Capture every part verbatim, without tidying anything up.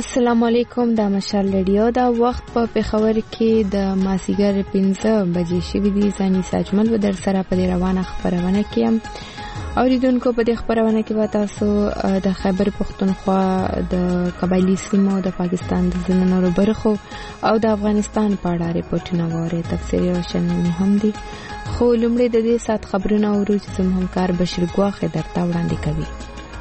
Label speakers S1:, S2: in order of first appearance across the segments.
S1: السلام علیکم. د مشال رادیو دا وخت په پېښور کې د مازیګر پنځه بجې شوي دي. زه ساجمل به در سره په دې روانه خپرونه کې یم. اوریدونکو په دې خپرونه کې به تاسو د خیبر پښتونخوا د قبایلي سیمو د پاکستان د ځینو نورو برخو او د افغانستان په اړه ریپورټونه واورئ. تفصیلي روشنونې هم دي، خو لومړی د دې ساعت خبرونه اورو چې زموږ همکار بشیر ګواخې درته وړاندې کوي.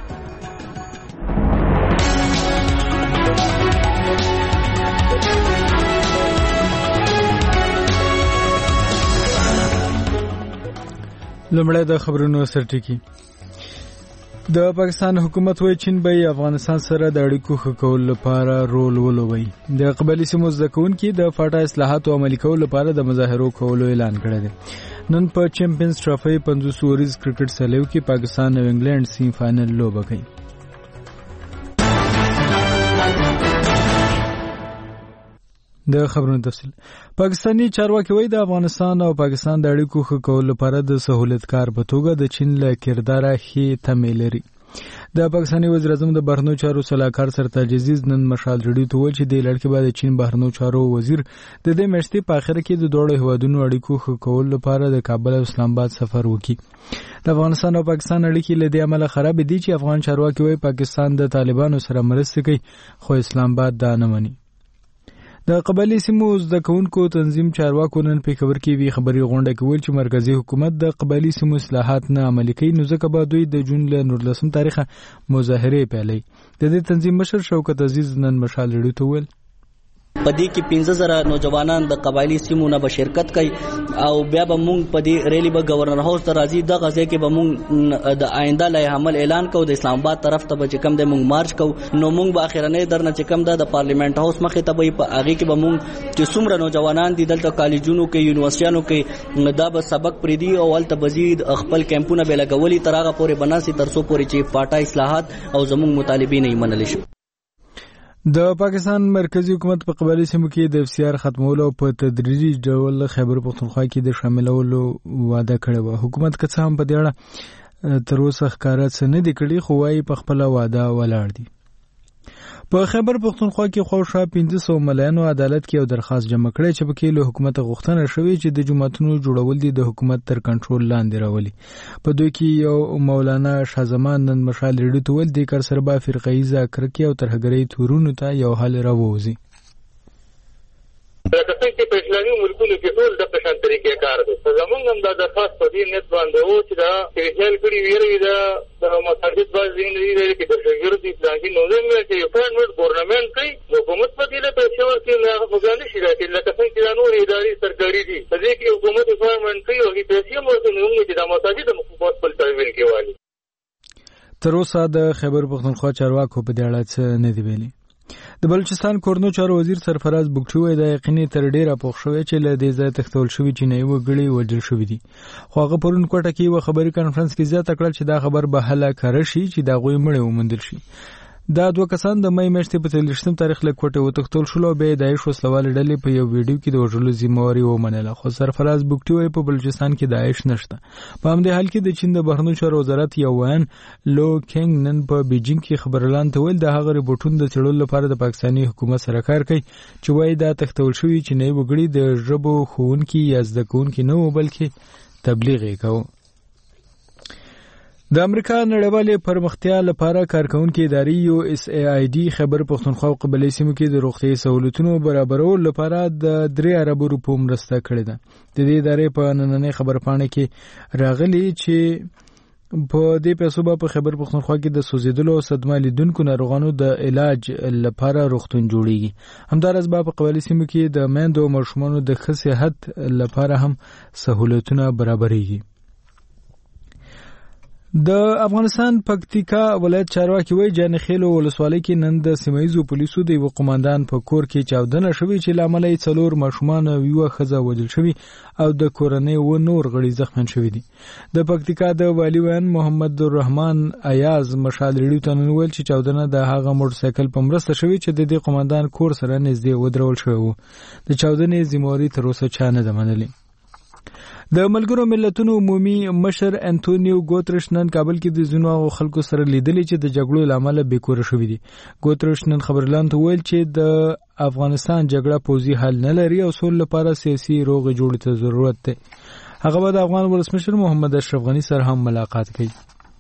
S2: لمړی د خبرونو سرټکی. د پاکستان حکومت وایي چین به افغانستان سره د اړیکو ښه کولو لپاره رول ولوبوي. د قبایلي سیمو زده کوونکي د فاټا اصلاحاتو عملي کولو لپاره د مظاهرو کولو اعلان کړی دی. نن په چیمپیونز ټرافي پنځوس اوریز کرکټ سیالیو کې پاکستان او انګلند سیم فائنل لوبه کوي. د خبرونو تفصیل. پاکستانی چارواکي وایي د افغانستان او پاکستان د اړیکو ښه کولو لپاره د سہولتکار په توګه د چین له کرداره ښې تمې لري. د پاکستاني وزیر اعظم د بهرنیو چارو سلاکار سرتاج عزیز نن مشال رډیو ته وویل چې د لړ کې به د چین بهرنیو چارو وزیر د دې میاشتې په اخر کې د دوه هیوادونو اړیکو ښه کولو لپاره د کابل او اسلام آباد سفر وکړي. د افغانستان او پاکستان اړیکې له دې امله خراب دي چې افغان چارواکي وایي پاکستان د طالبانو سره مرسته کوي، خو اسلام آباد دا نه مني. د قبایلي سیمو زده کوونکو تنظیم چارواکو نن پېښور کې وی خبري غونډه کول چې مرکزی حکومت د قبایلي سیمو اصلاحات نه عملي کوي، نو ځکه به دوی د جون له نولسم تاریخه مظاهرې پیلوي. د دې تنظیم مشر شوکت عزیز نن مشال رډیو ته ویل
S3: پدې کې پنځه زره نوجوانان د قبایلي سیمو نه به شرکت کوي او بیا به مونږ په دې ریلی به گورنر هاوس ته راځي. د غزې کې به مونږ د آینده لای عمل اعلان کوو، د اسلام آباد طرف ته به کم د مونږ مارچ کوو. نو مونږ به اخرنه درنه چې کم د پارلیمنت هاوس مخې ته به په هغه کې به مونږ چې څومره نوجوانان دي دلته کالجونو کې یونیورسيټانو کې دا به سبق پریدي او ولته بزید خپل کیمپونه به لګولي تر هغه پورې بناسي تر څو پورې چې پاټا اصلاحات او زموږ مطالبه نه منل شي.
S2: د پاکستان مرکزی حکومت په قبایلي سیمو کې د اف سی آر ختمولو په تدریجي ډول خیبر پښتونخوا کې د شاملولو وعده کړې و. حکومت که څه هم په دې اړه تر اوسه ښکاره څه نه دي کړي، خو وايي په خپله وعده ولاړ دي. په خیبر پښتونخوا کې خواوشا پنځه سوه ملیانو عدالت کې یو درخواست جمع کړی چې پکې له حکومت غوښتنه شوې چې د جوماتونو جوړول دي د حکومت تر کنټرول لاندې راولي. په دوی کې یو مولانا شاه نن مشال رډیو ته ویل دې کار سره به فرقهیزه کرکې او ترهګرۍ تورونو ته یو حل راووځي.
S4: لکه څنګه چې په اسلامي ملکونو کې ټول د قشان طریقې کار دی. زمونږ هم دا درخواست په دې نیت باندې وو چې دا خیال کړي ویری دا د مساجد باندې نه دی چې د شګردي اسلامي نوزم چې اپوینټمنت ګورنمنت کوي، حکومت په دې له پیسې ورکړي نه غوښتنه شي راځي. لکه څنګه چې نور اداري سرکاري دي په دې کې حکومت اپوینټمنت کوي او پیسې ورکړي نو موږ چې د مساجد مخکوت په تاویل کې وایي.
S2: تر اوسه د خیبر پښتونخوا چارواکو په دې اړه څه نه دی ویلي. د بلوچستان کورنو چارو وزیر سرفراز بګټي وایي د یقیني تر ډیره پوښ شوی چې له دې ځای تښتول شوي چینایي وګړي وژل شوي دي. خو هغه پرون کوټه کې یوه خبري کانفرنس کې زیاته کړل چې دا خبر به هله کره شي چې د هغوی مړي وموندل شي. دا دوه کسان د مې میاشتې په څلوېښتم تاریخ له کوټې وتښتول شول او بیا یې د داعش وسلوالې ډلې په یو ویډیو کې د وژلو ذمهواري ومنله. خو سرفراز بګټي وایي په بلوچستان کې داعش نشته. په همدې حال کې د چین د بهرنیو چارو وزارت یو ویان لو کینګ نن په بیجینګ کې خبرلاند ته ویل د هغه ریپورټونو د څېړلو لپاره د پاکستاني حکومت سره کار کوي چې وایي دا تښتول شوي چینایي وګړي د ژبو ښوونکي یا زده کوونکي نه وو بلکې تبلیغ یې کوه. د امریکا نړیوالې پرمختیا لپاره کارکونکي ادارې یو اس ای آی ډي خیبر پښتونخوا او قبایلي سیمو کې د روغتیايي سہولتونو برابرولو لپاره د درې اربو روپو مرسته کړې ده. د دې ادارې په نننۍ خبرپاڼه کې راغلي چې په دې پیسو به په خیبر پښتونخوا کې د سوځېدلو او صدمه لیدونکو ناروغانو د علاج لپاره روغتون جوړیږي. همداراز به په قبایلي سیمو کې د میندو او ماشومانو د ښه صحت لپاره هم سہولتونه برابریږي. د افغانستان پکتیکا ولایت چارواکي وایي جانخیلو ولسوالۍ کې نن د سیمهیزو پولیسو د یوه قماندان په کور کې چاودنه شوې چې له امله یې څلور ماشومان او یوه ښځه وژل شوي او د کورنۍ اووه نور غړي زخمیان شوي دي. د پکتیکا د والي ویان محمد الرحمن ایاز مشال رډیو ته نن ویل چې چاودنه د هغه موټرسایکل په مرسته شوې چې د دې قماندان کور سره نږدې ودرول شوی و. د چاودنې ذمهواري تر اوسه چا نه ده منلې. د ملګرو ملتونو عمومي مشر انټونیو ګوترش نن کابل کې د ځینو خلکو سره لیدلې چې د جګړو لامل به کور شوې دي. ګوترش نن خبرلاند ویل چې د افغانستان جګړه پوزي حل نه لري او سول لپاره سیاسي روغ جوړ ته ضرورت ده. هغه به د افغان ولسمشر محمد اشرف غنی سره هم ملاقات کوي.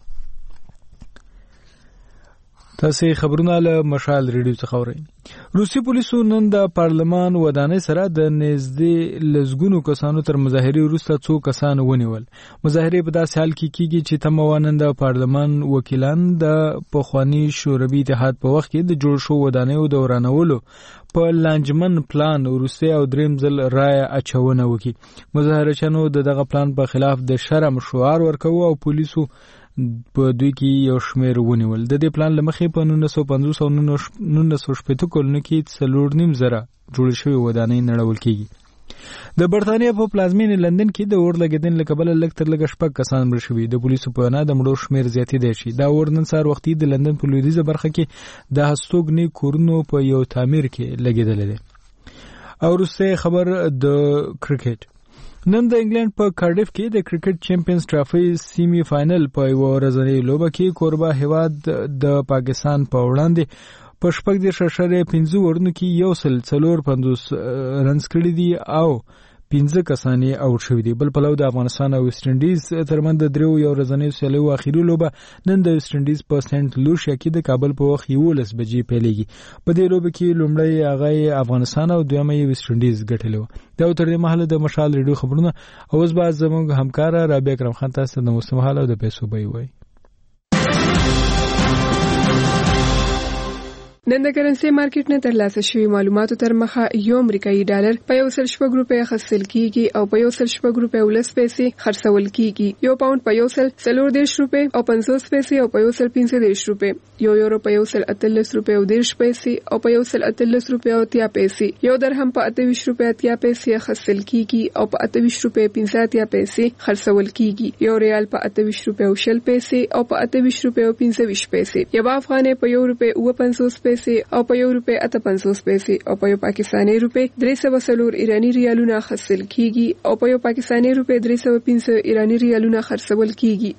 S2: تاسو خبرونه له مشال ریډیو څخه اورئ. روسي پولیسو نن د پارلمان ودانۍ سره د نږدې لزګونو کسانو تر مظاهرې وروسته څو کسان ونیول. مظاهرې په داسې حال کې کیږي چې تموانن د پارلمان وکیلان د پخوانی شوروي اتحاد په وخت کې د جوړ شو ودانیو د ورانولو په لانجمن پلان وروسته او دریم ځل رای اچونه وکړي. مظاهرچیانو د دغه پلان په خلاف د شرم شعار ورکوه او پولیسو په دوی کې یو شمېر ونیول. د دې پلان لمخې په نولس سوه پنځوس او نولس سوه شپېته کلونو کې څلور نیم زره جوړ شوي ودانۍ نړول کېږي. د برتانیا په پلازمینې لندن کې د اور لګېدنې له کبله لږ تر لږه شپږ کسان مړه شوي. د پولیسو په وینا د مړو شمېر زیاتېدی شي. دا اور نن سهار وختي د لندن په لویدیځه برخه کې د هستوګنې کورونو په یو تعمیر کې لګېدلی دی. او وروستی خبر د کرکټ. نن د انګلند په کارډیف کې د کرکټ چیمپیونز ټرافي سیمی فائنل په یو ورځنۍ لوبه کې کوربه هیواد د پاکستان په وړاندې په شپږ دېرش اعشاریه پنځه اورونو کې یو سل څلور پنځوس رنز کړي دي او پنځه کسان یې اوټ شوي دي. بل پلو د افغانستان او ویسټ انډیز ترمنځ د دریو یو ورځنیو سیالیو اخیری لوبه نن د ویسټ انډیز په سنټ لوشیا کې د کابل په وخت یولس بجې پیلېږي. په دې لوبه کې لومړی هغه افغانستان او دویمه یې ویسټ انډیز ګټلې وه. دا تر دې مهاله د مشال ریډیو خبرونه. اوس به زموږ همکاره رابعه اکرم خان تاسو د موسم حال او د پیسو بیې وایي.
S5: نن د کرنسي مارکیټ نه ترلاسه شوي معلوماتو تر مخه یو امریکایي ډالر په یو سل شپږ روپۍ اخیستل کیږي او په یو سل شپږ روپۍ ولس پیسې خرڅول کیږي. یو پاوند په یو سل څلور دېرش روپۍ او پنځوس پیسې او په یو سل پنځه دېرش روپۍ. یو یورو په یو سل اتلس روپۍ او دېرش پیسې او په یو سل اتلس روپۍ او اتیا پیسې. یو درهم په اته ویشت روپۍ اتیا پیسې اخیستل کیږي او په اته ویشت روپۍ پنځه اتیا پیسې خرڅول کیږي. یو ریال په اته ویشت روپۍ او شل پیسې او په اته ویشت روپۍ او پنځه ویشت پیسې. یو افغانۍ په یو روپۍ اوه پنځوس پیسې او په یو روپۍ اته پنځوس پیسې او په یو پاکستاني روپۍ درې سوه څلور ایراني ریالونه اخیستل کیږي او په یو پاکستاني روپۍ درې سوه پنځه ایراني ریالونه خرڅول کیږي.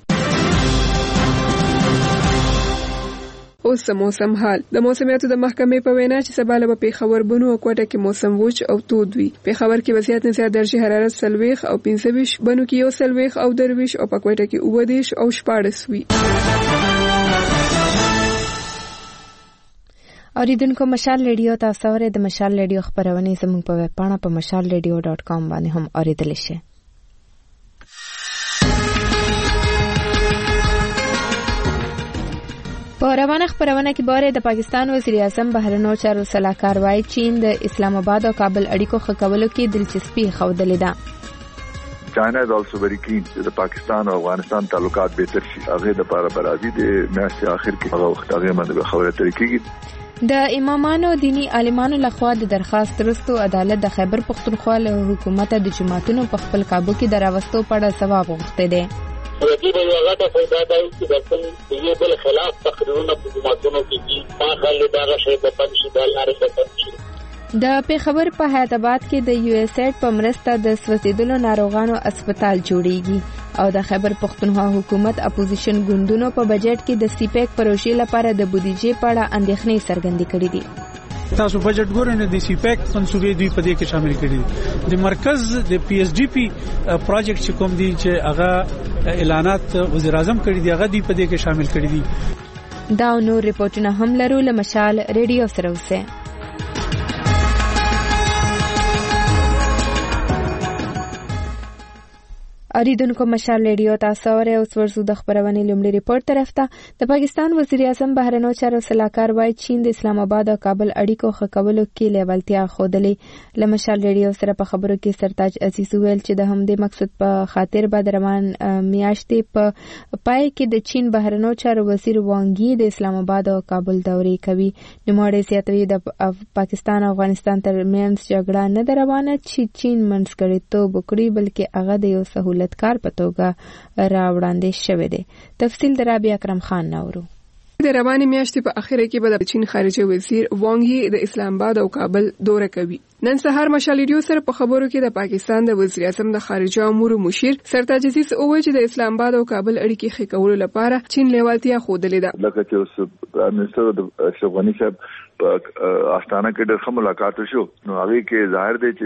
S5: اوس د موسم حال. د موسمیاتو د محکمې په وینا چې سبا له پېښور بنو او کوټه کې موسم وچ او تود وي. پېښور کې وضعیت نه زیات درجه حرارت څلوېښت او پنځه ویشت، بنو کې یو څلوېښت او درویشت او په کوټه کې اووه دېرش او شپاړس وي.
S1: اوریدونکو مشال ریډیو تاسو اورئ. د مشال ریډیو خبرونه زموږ په ویب پاڼه په مشال ریډیو ډاټ کام باندې هم اوریدل شي. په روانه خبرونه کې باره د پاکستان وزیر اعظم بهرنیو چارو سلاکار وايي چین د اسلام آباد او کابل اړیکو ښه کولو کې دلچسپي ښودلې ده.
S6: China is also very keen چې د پاکستان او افغانستان تعلقات بهتر شي. هغه د لپاره برازي د میاشتې اخر کې هغه وخت هغه باندې خبره ترې کیږي.
S1: د امامانو دینی عالمانو لخوا د درخواست وروسته عدالت د خیبر پختونخوا له حکومت د جماعتونو په خپل قابو کې دراوستو په اړه ځواب غوښته دی.
S4: ودی به هغه د فائدہ دی چې د خپل یو بل خلاف تقریرونه په جماعتونو کې دي. ما خلک دا شی په پنځه د لارې په تفصیل
S1: د پیښور په حیات آباد کې د یو ایس ایډ په مرسته د سوځیدلو ناروغانو هسپتال جوړیږي او د خیبر پختونخوا حکومت اپوزیشن ګوندونو په بجټ کې د سی پیک پروژې لپاره د بودیجې په اړه اندېښنې څرګندې کړې دي.
S7: تاسو بجټ ګورئ نو د سی پیک منصوبې دوی په دې کې شامل کړي دي. د مرکز د پی ایس ډی پی پروجیکټ چې کوم دي چې هغه اعلانات وزیر اعظم کړي دي هغه دوی په دې کې شامل کړي دي.
S1: دا نور ریپورتونه هم لرو. له مشال ریډیو سره اوسئ. اوریدونکو مشال ریډیو تاسو اورئ. اوس ورسو د خبرونې لومړی ریپورت طرف ته. د پاکستان وزیر اعظم بهرنیو چارو سلاکار وايي چین د اسلام آباد او کابل اړیکو ښه کولو کې لیوالتیا ښودلې. له مشال ریډیو سره په خبرو کې سرتاج عزیز ویل چې د همدې مقصد په خاطر به د روان میاشتې په پای کې د چین بهرنیو چارو وزیر وانګي د اسلام آباد او کابل دورې کوي. نوموړی زیاتوي د پاکستان او افغانستان ترمنځ جګړه نه ده روانه چې چین منځګړیتوب وکړي بلکې هغه د یو سهولت کار په توګه را وړاندې شوی دی. تفصیل د رابعه اکرم خان نورو.
S5: د روانې میاشتې په اخره کې به د چین خارجه وزیر وانګ یي د اسلام آباد او کابل دوره کوي. نن سهار مشال ریډیو سره په خبرو کې د پاکستان د وزیر اعظم د خارجه امور مشیر سرتاج عزیز اووه چې د اسلام آباد او کابل اړیکې ښه کولو لپاره چین لیوالتیا ښودلې ده.
S6: لکه چې اوس منسټر د اشرف غني صاحب په استانه کې ډېر ملاقات وشو نو هغه کې ظاهر دی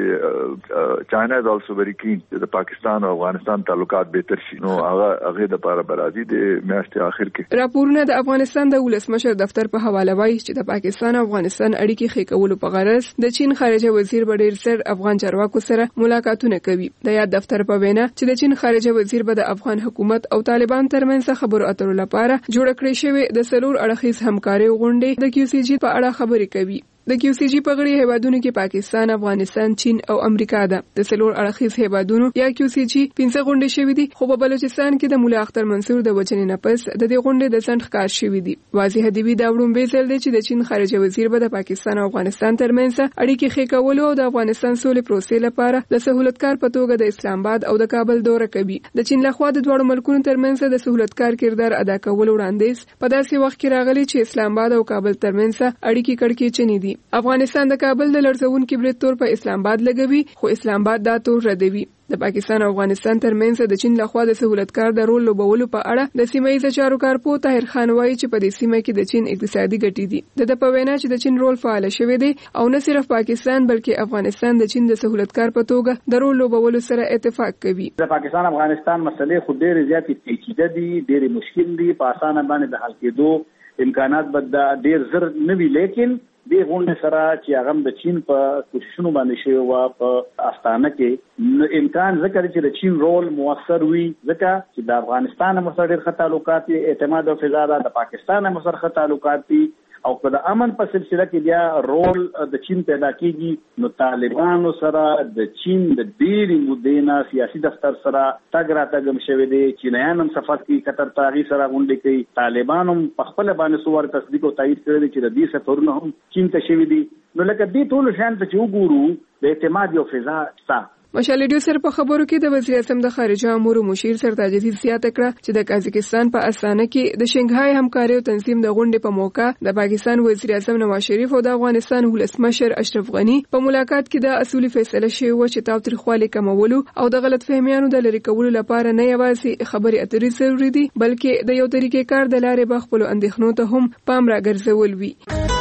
S6: چې چاینا از آلسو ویری کین د پاکستان او افغانستان تعلقات بهتر شي نو هغه هغه د لپاره برازي د میاشتې اخر کې.
S5: راپورونه د افغانستان د ولسمشر دفتر په حواله وایي چې د پاکستان او افغانستان اړیکې ښه کولو په غرض د چین خارجه وزیر به ډېر زر افغان چارواکو سره ملاقاتونه کوي. د یاد دفتر په وینا چې د چین خارجه وزیر به د افغان حکومت او طالبان ترمنځ خبرو اترو لپاره جوړ کړی شوی د سلور اړخیز همکاري غونډې د کیو سی جی په اړه خبرې کوي. د کیو سی جی په غړي هیوادونو کې پاکستان، افغانستان، چین او امریکا ده. د سلور اړخیز هیوادونو یا کیو سی جی پنځه غونډې شوې دي، خو په بلوچستان کې د مولا اختر منصور د وجنې نه پس د دې غونډې د څنډ ښکار شوې دي. واضح دی دا وړاندې ځل دی چې د چین خارجه وزیر به د پاکستان او افغانستان ترمنځ اړیکې ښه کولو او د افغانستان سولې پروسې لپاره د سہولتکار په توګه د اسلام آباد او د کابل دوره کوي. د چین لخوا د دوه ملکونو ترمنځ د سہولتکار کردار ادا کولو وړاندیز په داسې وخت کې راغلی چې اسلام آباد او کابل ترمنځ اړیکې کړکېچنې دي. افغانستان د کابل د لړزونکي برید تور په اسلام آباد لګوي، خو اسلام آباد دا تور ردوي. د پاکستان او افغانستان ترمنځ د چین لخوا د سہولتکار د رول لوبولو په اړه د سیمه ییز چارو کارپو طاهر خان وایي چې په دې سیمه کې د چین اقتصادي ګټې دي. د په وینا چې د چین رول فعال شوی دی او نه صرف پاکستان بلکې افغانستان د چین د سہولتکار په توګه د رول لوبولو سره اتفاق کوي.
S8: د پاکستان افغانستان مسلې خو ډېرې زیاتې پیچیده دي، ډېرې مشکل دي، په اسانه باندې د حل کېدو امکانات بد ډېر زر نه وي، لیکن دې غونډې سره چې هغه د چین په کوششونو باندې شوی و په استانه کې امکان ذکر چې د چین رول موثر وي، ځکه چې د افغانستان سره ډېر ښه تعلقات دي، اعتماد او فضا ده، د پاکستان سره ښه تعلقات دي او په د امن په سلسله کې بیا رول د چین پیدا کیږي. نو طالبانو سره د چین د ډېرې مودې نه سیاسي دفتر سره تګ راتګ شوی دی، چینایان هم سفر کوي قطر ته، هغې سره غونډې کوي، طالبان هم په خپله باندې څو واره تصدیق او تایید کړی دی چې د دې سفرونه هم چین ته شوي دي. نو لکه دې ټولو شیانو ته چې وګورو د اعتماد یو فضا شته.
S5: مشال ریډیو سره په خبرو کې د وزیر اعظم د خارجه امور مشیر سرتاج عزیز زیاته کړه چې د قازقستان په استانه کې د شنګهای همکاري او تنظیم د غونډې په موقع د پاکستان وزیر اعظم نواز شریف او د افغانستان ولسمشر اشرف غني په ملاقات کې د اصولي فیصله شوی و چې تاوتریخوالي کمولو او د غلط فهمیانو د لرې کولو لپاره نه یوازې خبرې اترې ضروري دي بلکې د یو طریقې کار د لارې به خپلو اندېښنو ته هم پام راګرځول وي.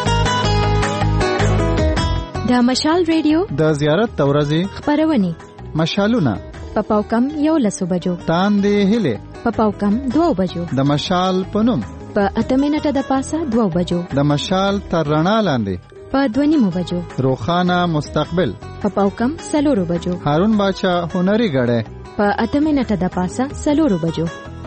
S9: د مشال ریډیو
S10: د زیارت تورزې
S9: خبرونه
S10: مشالونه
S9: په پاوکم یو لسو بجو
S10: تاندې هله
S9: په پاوکم دوه بجو
S10: د مشال پنوم
S9: په اته منټه د پاسه دوه بجو
S10: د مشال تر رڼا لاندې
S9: په دوه نیمو بجو
S10: روخانه مستقبل
S9: په پاوکم سلورو بجو
S10: هارون باچا هنري غړې
S9: په اته منټه د پاسه سلورو بجو.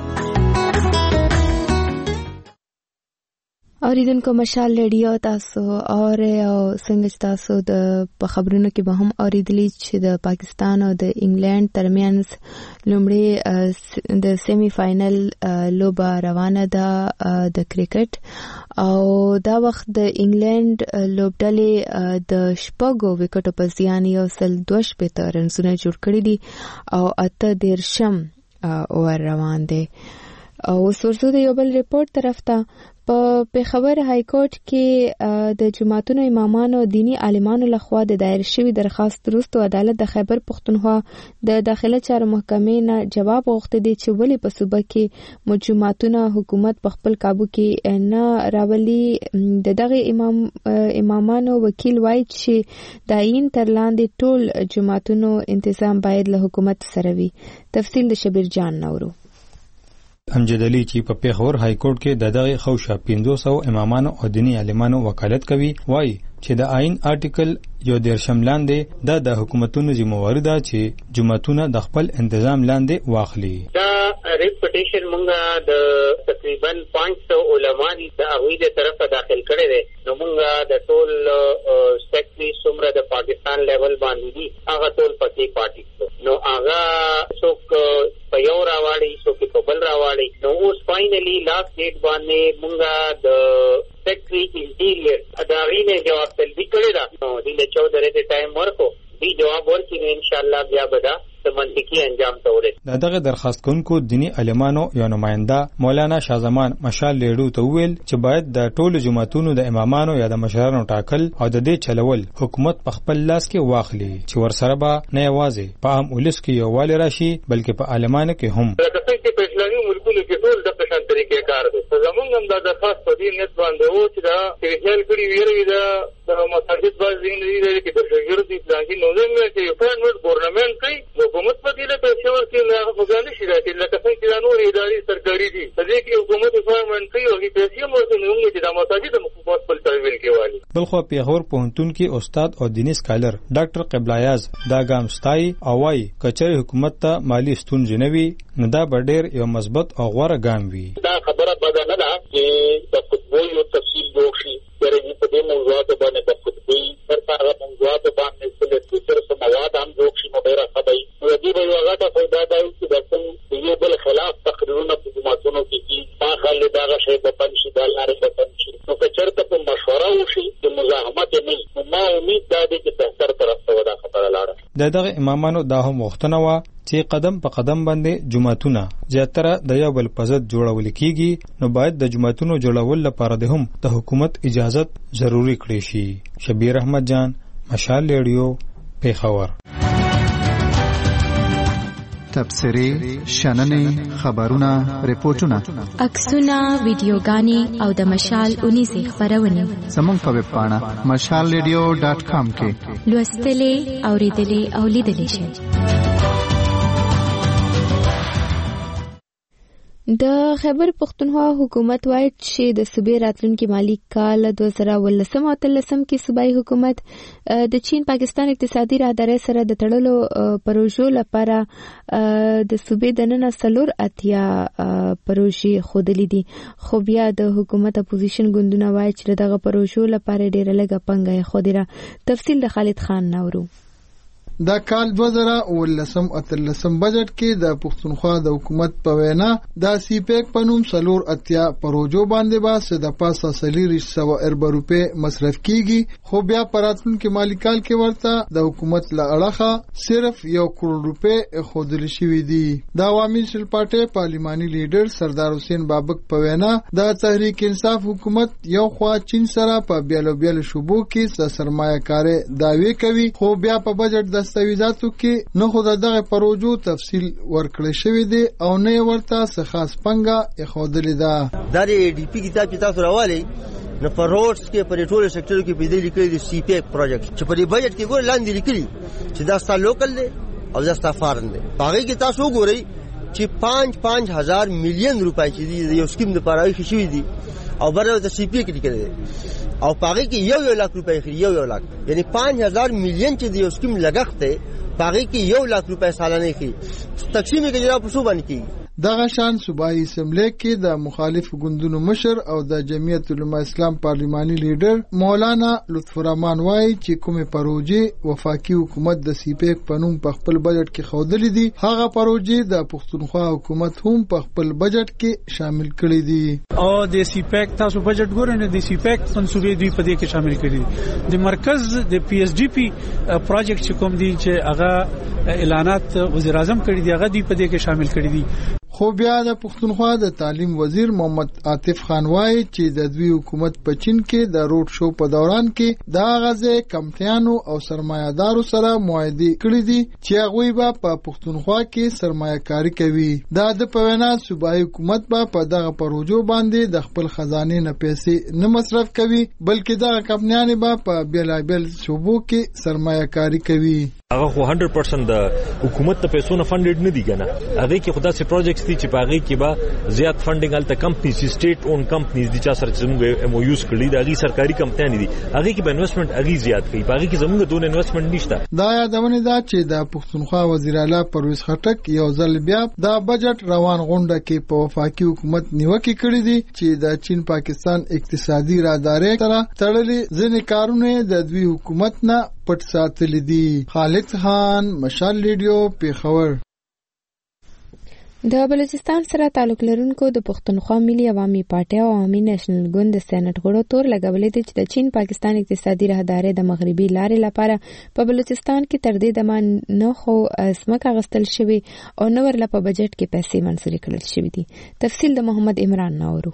S1: اوریدونکو مشال ریډیو تاسو اور او څنګه تاسو د په خبرونو کې به هم اوریدلی چې د پاکستان او د انګلند ترمنځ لومړی د سیمی فائنل لوبه روانه ده د کرکټ او دا وخت د انګلند لوبډلې د شپږو وکټو په زیان یو سل دوه شپېته رنونه جوړ کړي دي او اته دیرشم اور روان دي. او سورسو د یو بل ریپورت طرف ته په پیښور های کورټ کې د جماعتونو امامانو او دینی عالمانو لخوا د دایر شوی درخواست وروسته عدالت د خیبر پختونخوا د داخله چارو محکمې نه جواب غوښتي دی چې ولې په صوبه کې مجموعتونه حکومت په خپل قابو کې نه راولي. د دغه امام امامانو وکیل وایي چې د عین تر لاندې ټول جماعتونو انتظام باید له حکومت سره وي. تفصیل د شبیر جان نورو.
S11: امجد علي چې په پیښور های کورټ کې د دغه خوشا پنځه سوه امامانو او دینی عالمانو وکالت کوي وایي چې د آئین آرټیکل یو دیرشم لاندې دا د حکومتونو ذمہواری ده چې جماعتونه د خپل انتظام لاندې واخلي.
S12: دا ریټ پټیشن مونږه د تقریبا پنځه سوه علما دي د هغوی د طرفه داخل کړی دی. نو مونږه د ټول سیکټري څومره د پاکستان لیول باندې دي هغه ټول پکې پاتې نو هغه څوک په یو راواړي څوک په بل راواړي. نو اوس فاینلی لاست ډیټ باندې مونږه د سیکټري انټیریئر دا غینه جواب طلبي کړی دا نو د چودره د ټایم ورکو دی جواب ورکړي ان شاء الله بیا به دا منظور ټکی انجام ته ورسېد.
S11: دغه درخواست کوونکو دینی عالمانو یو نماینده مولانا شازمان مشال لیډو ته وویل چې باید د ټولو جماعتونو د امامانو یا د مشرانو ټاکل او د دې چلول حکومت په خپل لاس کې واخلي چې ورسره به نه یوازې په عام ولس کې یووالی راشي بلکې په عالمانو کې هم.
S4: په اسلامي ملکونو کې ټول د قشن طریقې کار دی. زمونږ هم دا درخواست په دې نیت باندې و چې دا خیال کړي ویری دا د مساجد باز دین دی چې د شګرد اسلامي نوزم کې یو فارمر ګورنمنت کوي حکومت په دې له پیسې ورکړي نه غوښتنه شي راځي لکه څنګه چې نور اداري سرکاري دي د دې کې حکومت فارمر کوي او پیسې ورته نو موږ چې د مساجد مخبوط په تلویل کې والی.
S11: بلخو پیغور پوهنتون کې استاد او دیني سکالر ډاکټر قبلایاز دا ګام ستای او وايي کچې حکومت ته مالی ستونزې نه وي نو دا به ډېر یو مثبت او غوره ګام وي.
S12: دا خبره بده نه ده چې د فوټبال یو تفصیل جوړ شي درې په دې موضوعات باندې د فوټبال پر هغه موضوعات باندې څه د تر څه مواد هم جوړ شي نو ډېر ښه دی. نو دې به یو هغه فائدہ دی چې د یو بل خلاف تقریرونه په جماعتونو کې کی هغه له دغه شی په پنځه د لارې په پنځه نو که چېرته په مشوره وشي د مزاحمت نه ما امید ده چې بهتر طرف ته ودا خبره لاړه.
S11: دغه امامانو دا هم وختنه و چې قدم په قدم باندې جماعتونه زیاتره د یو بل په ضد جوړول کیږي نو باید د جماعتونو جوړول لپاره د هم د حکومت اجازت ضروری کړی شي. شبیر احمد جان مشال ریډیو پیښور.
S10: تبصری شننې خبرونه ریپورتونه
S9: عکسونه ویډیوګانې او د مشال اونیزه خبرونه
S10: زموږ په ویب پاڼه مشال ریډیو ډاټ کام کې
S9: لوستلې اوریدلې او لیدلې شئ.
S1: د خیبر پختونخوا حکومت وایي چې د صوبې راتلونکي مالی کال دوه زره ولسم او اتلسم کې صوبایي حکومت د چین پاکستان اقتصادي راهدارۍ سره د تړلو پروژو لپاره د صوبې دننه څلور اتیا پروژې ښودلې دي خو بیا د حکومت اپوزیشن ګوندونه وایي چې دغه پروژو لپاره ډېره لږه پانګه یې ښودله. تفصیل د خالد خان نورو.
S13: دا کال دوه زره ولسم اتلسم بجټ کې د پښتونخوا د حکومت په وینا د سی پیک په نوم څلور اتیا پروژو باندې با څه د پاسه سلیریش سو ارب روپے مصرف کیږي خو بیا پراتونکو مالی کال کې ورته د حکومت له اړخه صرف یو کروڑ روپے خودل شوې دي. د عوامي شل پارټي پارلماني لیډر سردار حسین بابک په وینا د تحریک انصاف حکومت یو خوا چین سره په بیلو بیل شوبو کې سرمایه کاري داوی کوي خو بیا په بجټ د دستاویزاتو کې نه خو دغه پروژو تفصیل ورکړی شوی دی او نه ورته څه خاص پنګه اخودلې ده.
S14: دا ډي پی کتاب چې تاسو راوالي نو پر روډز کې پر ټول سېکټر کې په دې لیکلي دي سی پی پروجیکټ چې په دې بجټ کې ګور لاندې لیکلي چې دا ستا لوکل دی او دا ستا فارن دی. هغه کې تاسو وګورئ چې پنځ پنځ هزار میلیون روپۍ چې دی یو سکیم د پاره کې شوی دی او برابر د سی پی کې لیکل دي او پاره کې یو یو لک روپۍ خري یو یو لک یعنی پنځ هزار میلیون چې د یو سکیم لګښت دی پاره کې یو لک روپۍ سالانه خري تقسیم کې جواب په څو باندې کیږي.
S13: دغه شان صوبایي اسمبلی کې د مخالف ګوندونو مشر او د جمعیت علماء اسلام پارلماني لیډر مولانا لطف الرحمن وایي چې کومه پروژې وفاقي حکومت د سی پیک په نوم په خپل بجټ کې خوندلې دي هغه پروژې د پښتونخوا حکومت هم په خپل بجټ کې شامل کړي دي
S7: او د سی پیک تاسو بجټ ګورئ نه د سی پیک منصوبې دوی په دې کې شامل کړي دي. د مرکز د پی ایس ډي پی پروجیکټ چې کوم دي چې هغه اعلانات وزیر اعظم کړي دي هغه دوی په دې کې شامل کړي دي.
S13: خو بیا د پښتونخوا د تعلیم وزیر محمد عاطف خان وایي چې د دوی حکومت په چین کې د روډ شو په دوران کې د غزه کمپنیانو او سرمایه‌دارو سره معاهده کړې دي چې هغه به په پښتونخوا کې سرمایه‌کاري کوي. دا د پوینا صوبایي حکومت به په دغه پروژو باندې د خپل خزانه نه پیسې نه مصرف کوي بلکې دغه کمپنیان به په بیلابل شوبو کې سرمایه‌کاري کوي.
S15: هغه خو صد درصد د حکومت ته پیسو نه فندډ نه دي کنه هغه کې خدا سي پروجیکټس دي چې باغې کې با زیات فندینګ الته کمپنیز سټیټ اون کمپنیز دي چې سره زموږ ایم او یوز کړی دا غي سرکاري کمپنیان دي هغه کې به انویسټمنټ اغي زیات کوي باغې کې زموږ دون انویسټمنټ نشته.
S13: دا یادونه ده چې د پښتونخوا وزیر اعلی پرویز خټک یو ځل بیا د بجټ روان غونډه کې په وفاقي حکومت نیوکه کړې دي چې د چین پاکستان اقتصادي راهدارۍ سره تړلې ځینې کارونه د دوی حکومت نه پټ ساتل دي. خالد خان مشال ریډیو پیښور.
S1: د بلوچستان سره تعلق لرونکو د پښتونخوا ملي عوامي پارټي او عوامي نېشنل ګوند د سېنات غړو تور لګولې دي چې د چین پاکستان اقتصادي راهداري د مغربي لارې لپاره په بلوچستان کې تر دې دمه نه خو ځمکه اخیستل شوې او نو ورله په بجټ کې پیسې منظوري کړل شوې دي. تفصیل د محمد عمران ناورو.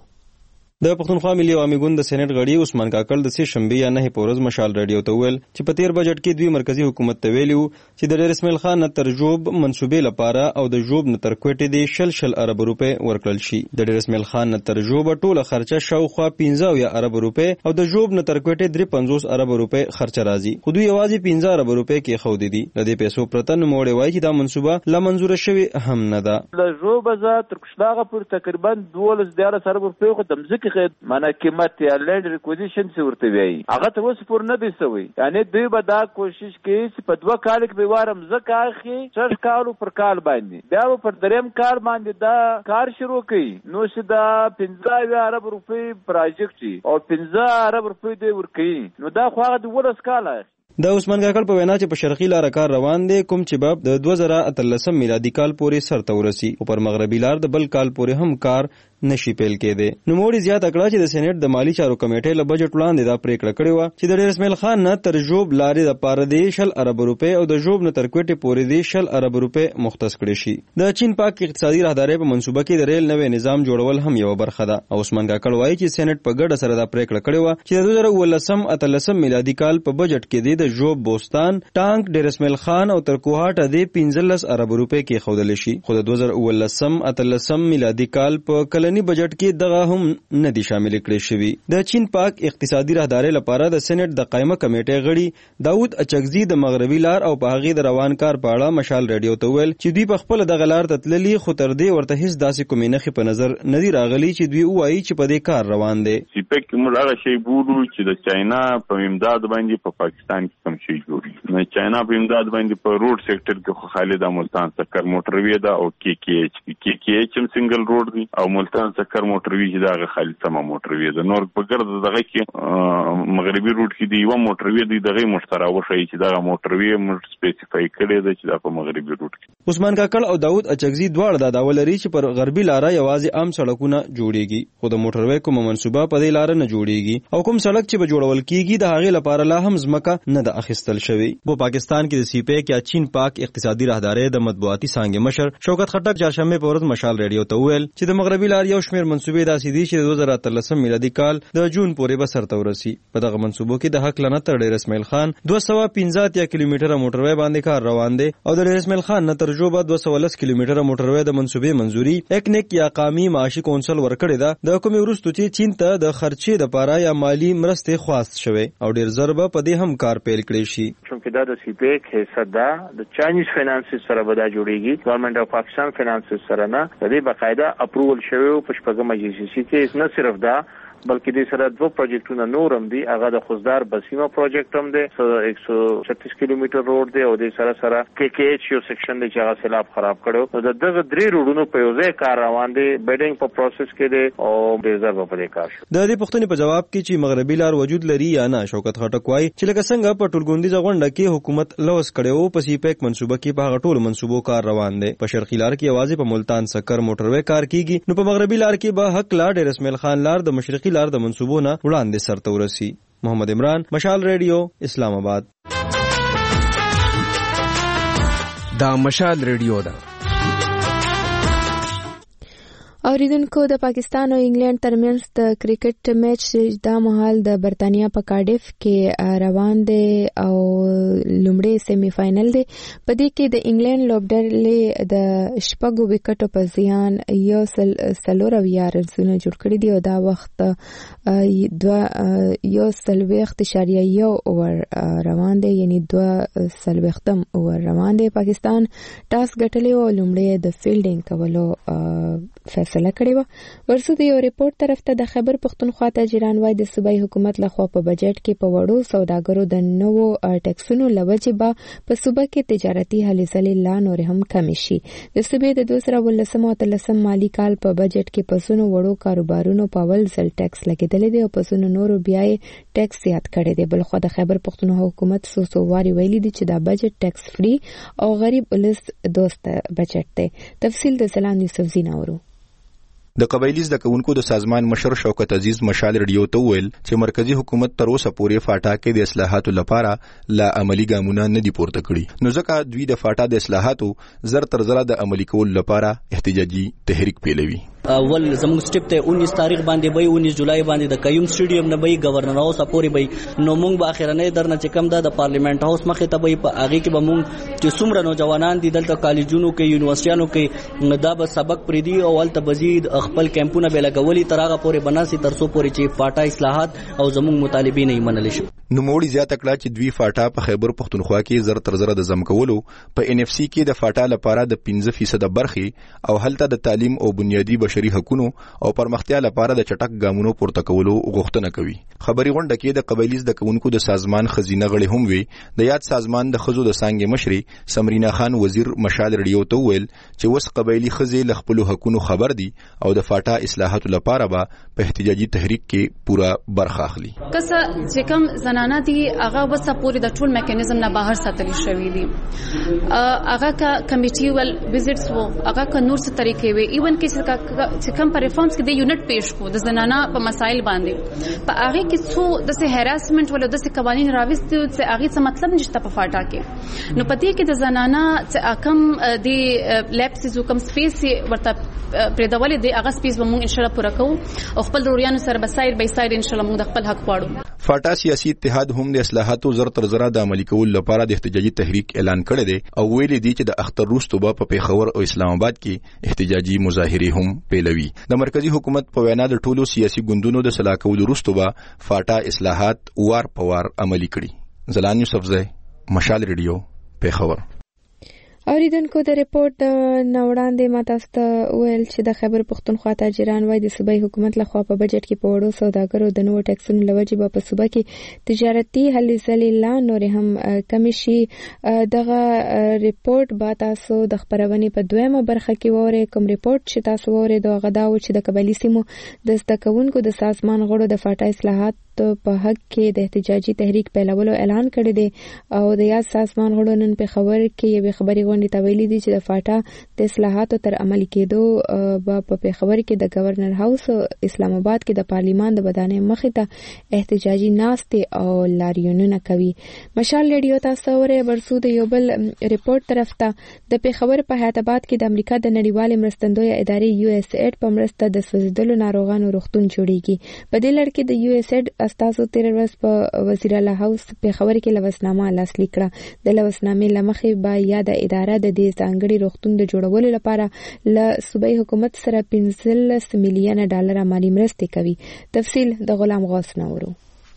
S16: د پښتونخوا ملي عوامي ګوند د سېنات غړي عثمان کاکل د سې شنبه یا نه پورز مشال رادیو ته ویل چې په تیر بجټ کې دوی مرکزی حکومت ته ویلو چې د ډېر اسماعیل خان ترجوب منسوبې لپاره او د جوب نتر کوټې د شل شل ارب روپے ورکړل شي. د ډېر اسماعیل خان ترجوب ټوله خرچه شاوخوا پنځه یا ارب روپے او د جوب نتر کوټې درې پنځوس ارب روپے خرچه راځي. خو دوی یوازې پنځه ارب روپے کې خو دي. د دې پیسو پرته نوموړي وایي چې دا منسوبه لا منزور شوی هم نه ده.
S17: د جوب ز ترکشلاغه پر تقریبا دوولس دیار ارب روپے خو د مزکه خید معنی قیمت یا لینډ ریکوزیشن څه ورته وایي هغه تر اوسه پورې نه دی سوی. یعنی دوی به دا کوشش کوي چې په دوه کال کې به وارم زکه اخی څر کالو پر کال باندې بیا په دریم کال باندې دا کار شروع کوي نو چې دا پنځه ارب روپۍ پروژیکټ او پنځه ارب روپۍ دی ورکوي نو دا خو هغه د ولس کال
S16: د عثمان کاکل په وینا چې په شرقي لار کار روان دي کوم چې باب د دوه زره اتلسم میلادي کال پورې سرته ورسي او پر مغربي لار د بل کال پورې هم کار نشي پیل کېده. نو موړي زیات اکړه چې د سېنات د مالی چارو کمیټې له بجټ وړاندې دا پریکړه کړې و چې د ډېر اسماعیل خان نه تر جوب لارې د پاره دی شل ارب روپے او د جوب نه تر کوټې پورې دی شل ارب روپے مختص کړي شي. د چین پاک اقتصادي راهداري په منصوبه کې د ریل نوې نظام جوړول هم یو برخه ده. او عثمان کاکل وایي چې سېنات په ګډه سره دا پریکړه کړې و چې د دوه زره ولسم اتلسم میلادي کال په بجټ کې دی د جوب بوستان ټانک ډېر اسماعیل خان او تر کوهاټه دی پنځلس ارب روپے کې خودل شي. خو د دوه زره ولسم اتلسم میلادي کال په کلني بجټ کې هم ندي شامل کړي شوی. د چین پاک اقتصادي راهداري لپاره د سېنات د قائمه کمیټې غړي داود اچکزي د مغربي لار او په هغه د روان کار په اړه مشال رادیو ته ویل چې دوی په خپل د غلار تتللی خو تر دې ورته هیڅ داسې کومې نخې په نظر ندي راغلي چې دوی وایي چې په دې کار روان دي.
S18: سیپک موږ هغه شی بولو چې د چاینا په امداد باندې په پاکستان کې کوم شی جوړي نه چاینا په امداد باندې په روډ سېکټر کې خو خالد ملتان سکر موټروي ده او کې کې ایچ کې کې ایچ هم سنگل روډ دی او ملتان سکر موټروي چې دا خالد سما موټروي ده. نور په ګرد دغه کې مغربي روډ کې دی یو موټروي دی دغه مشترا وشي چې دا موټروي موږ سپیسیفای کړی دی چې دا په مغربي روډ کې.
S16: عثمان کاکل او داود اچکزي دواړه دا داول لري چې پر غربي لار یوازې عام سړکونه جوړيږي خو د موټروي کوم منسوبه په دې لار نه جوړيږي او کوم سړک چې به جوړول کیږي د هغه لپاره لا هم ځمکه نه د اخیستل شوی. په پاکستان کې د سی پی یا چین پاک اقتصادي راهداري د مطبوعاتي څانګې مشر شوکت خټک چهارشنبه په ورځ مشال رادیو ته ویل چې د مغربي لار یو شمېر منسوبې داسې دي چې د دوه زره اتلسم میلادي کال د جون پورې به سرته ورسي. په دغه منسوبو کې د حق لنه تر ډېر اسماعیل خان دوه سوه پنځه اتیا کیلومتره موټروي باندې کار روان دی او د ډېر اسماعیل خان نه تر جوبه دوه سوه لس کیلومتره موټروي د منسوبې منزوري اکنیک یا قامي معاشي کونسل ورکړی ده د کومې وروسته چې چین ته د خرچې د پاره یا مالی مرستې خواست شوی او ډېر ضربه په دې هم کار پیل کړی شي.
S19: چونکه دا د سی پی حصہ ده د چاینیز فینانسز سره به دا جوړیږي ګورنمنت اف پاکستان فینانسز سره نه د دې باقاعده اپروول شوی په شپږم مجلس کې نه صرف دا بلکې د سره دوه پروجیکټونه نورم دي هغه د خوزدار بسیمه پروجیکټ هم دی یک سو چھتیس کیلومتر روډ دی او د سره سره کې کې ایچ یو سیکشن دی چې هغه سیلاب خراب کړو نو دغه درې روډونو په یو ځای کار روان دي بیډینګ په پروسس کې دی او د ریزرو په کار شو.
S16: د دې پښتنې په جواب کې چې مغربي لار وجود لري یا نه شوکت خټک وایي چې لکه څنګه په ټولګوندیزه غونډه کې حکومت لوس کړو په سی پیک منسوبه کې په ټولو منسوبو کار روان دی. په شرقي لار کې आवाज په ملتان سکر موټروي کار کیږي نو په مغربي لار کې به حق لار ډېر اسماعیل خان لار د مشرقي لار د منسوبو وړاندې سرته ورسي. محمد عمران مشال ریډیو اسلام آباد.
S20: دا مشال ریډیو ده.
S1: اوریدونکو د پاکستان او انګلند ترمنځ د کرکټ میچ د مهال د برتانیا په کارډیف کې روان دی او لومړی سیمی فائنل دی. په دې کې د انګلند لوبډلې د شپږو وکټو په زیان یو سل څلور اویا رنونه جوړ کړي دي او دا وخت دوه یو څلوېښت اعشاریه یو اوور روان دی یعنی دوه څلوېښتم اوور روان دی. پاکستان ټاس ګټلی او لومړی د فیلډینګ کولو فیصله فیصله کړې و. ورسره یو ریپورت طرف ته د خیبر پښتونخوا تاجران وایي د صوبایي حکومت لخوا په بجټ کې په وړو سوداګرو د نوو ټیکسونو لوجې به په صوبه کې تجارتي هلې ځلې لا نور هم کم شي. د صوبې د دوه زره ولسم او اتلسم مالي کال په بجټ کې په سونو وړو کاروبارونو په اول ځل ټیکس لګیدل دي او په سونو نورو بیا یې ټیکس زیات کړی دی. بلخو د خیبر پښتونخوا حکومت څو څو واري ویلي دي چې دا بجټ ټیکس فری او غریب ولس دوست بجټ دی. تفصیل د زلان یوسف زینا ورو.
S21: د قبایلی زده کوونکو د سازمان مشر شوکت عزیز مشال رادیو ته ویل چې مرکزی حکومت تر اوسه پورې فاټا کې د اصلاحاتو لپاره لا عملی ګامونه نه دي پورته کړي، نو ځکه دوی د فاټا د اصلاحاتو زر تر زره د عملی کولو لپاره احتجاجي تحریک پیلوي.
S3: اول زموږ سټیپ ته انیس تاریخ باندې به انیس جولای باندې د قیوم سټیډیم نه به گورنر هاوس پورې به نو موږ به اخرنه درنه چې کم ده د پارلیمنت هاوس مخې ته به په هغه کې به موږ چې څومره نوجوانان دي دلته کالجونو کې یونیورسيټانو کې دا به سبق پریدي او ولته بزید خپل کیمپونه به لګولي تر هغه پورې بناسي تر څو پورې چې فاټا اصلاحات او زموږ مطالبه نه منل شي.
S21: نو موړي زیاته کړه چې دوی فاټا په خیبر پښتونخوا کې زر تر زره د زم کولو په ان اف سي کې د فاټا لپاره د پنځه فیصد برخې او هلته د تعلیم او بنیادی بشري حقوقو او پرمختیا لپاره د چټک ګامونو پورته کولو غوښتنه کوي. خبري غونډه کې د قبایلی زده کوونکو د سازمان خزینه غړي هم وي. د یاد سازمان د خزو د سانګې مشري سمرینا خان وزیر مشال رادیو ته ویل چې وس قبایلی خزې ل خپل حقوقو خبر دي او د فاټا اصلاحاتو لپاره به په احتجاجي تحریک کې پورا برخه اخلي.
S22: کسه چې کوم زنانه دي هغه وسه پوری د ټول میکانیزم نه بهر ساتل شوی دي. هغه کا کمیټي ول وزټس وو هغه کا نور څه طریقې وي ایون کې چې کوم ریفارمز کې د یونټ پیش کو د زنانه په مسایل باندې په هغه کې څو د سه هراسمنت ول د سه قوانين راوستي او څه هغه څه مطلب نشته په فاټا کې. نو پدې کې د زنانه چې کم د لیپسز او کم سپیس ورته پرېدولې د هغه سپیس به موږ ان شاء الله پوره کوو او خپل روریانو سره به ساید به ساید ان شاء الله موږ د خپل حق غواړو.
S21: فاټا سیاسي اتحاد هم د اصلاحاتو زر تر زره د عملي کولو لپاره د احتجاجي تحریک اعلان کړی دی او ویلي دی چې د اختر روستو به په پیښور او اسلام آباد کې احتجاجي مظاهره هم پیلوي. د مرکزی حکومت په وینا د ټولو سیاسي ګوندونو د صلاح کولو وروسته به فاټا اصلاحات وار په وار عملي کړي. زلان یوسف زئی مشال رادیو پیښور.
S1: اوریدونکو د ریپورت د نوړاندې ماتاسته ویل چې د خیبر پښتونخوا تاجران وای د صوبایي حکومت لخوا په بجټ کې په وړو سوداګرو د نوو ټیکسونو لوجې به په صوبه کې تجارتي هلې ځلې لا نور هم کم شي. دغه ریپورت به تاسو د خبرونې په دویمه برخه کې وورئ. کوم ریپورت چې تاسو وورئ د غدا و چې د قبایلی سیمو د زده کوونکو د سازمان غړو د فاټا اصلاحات په حق کې د احتجاجي تحریک پیلولو اعلان کړی دی او د یاد سازمان غړو نن په خبر کې یو خبري غونډه ته ویلي دي چې د فاټا د اصلاحاتو تر عملي کېدو به په خبر کې د گورنر هاوس اسلام آباد کې د پارلیمان د بدانې مخې ته احتجاجي ناستې او لاریونونه کوي. مشال رادیو تاسو ورې ورسو د یو بل ریپورت طرف ته د پیښور په حیات آباد کې د امریکا د نړیوال مرستندوی ادارې یو اس ایډ په مرسته د سوځیدلو ناروغانو روغتون جوړیږي. په دې لړ کې د یو اس ایډ استاسو تیر ورځ په وزیر اعلی هاوس په خبر کې لوسنامه لاسلیک کړه. د لوسنامې لمخې با یاد اداره د دې ځانګړي روغتون د جوړولو لپاره له صوبایي حکومت سره پنځلس میلیونه ډالر مالی مرستې کوي. تفصیل د غلام غوث نورو.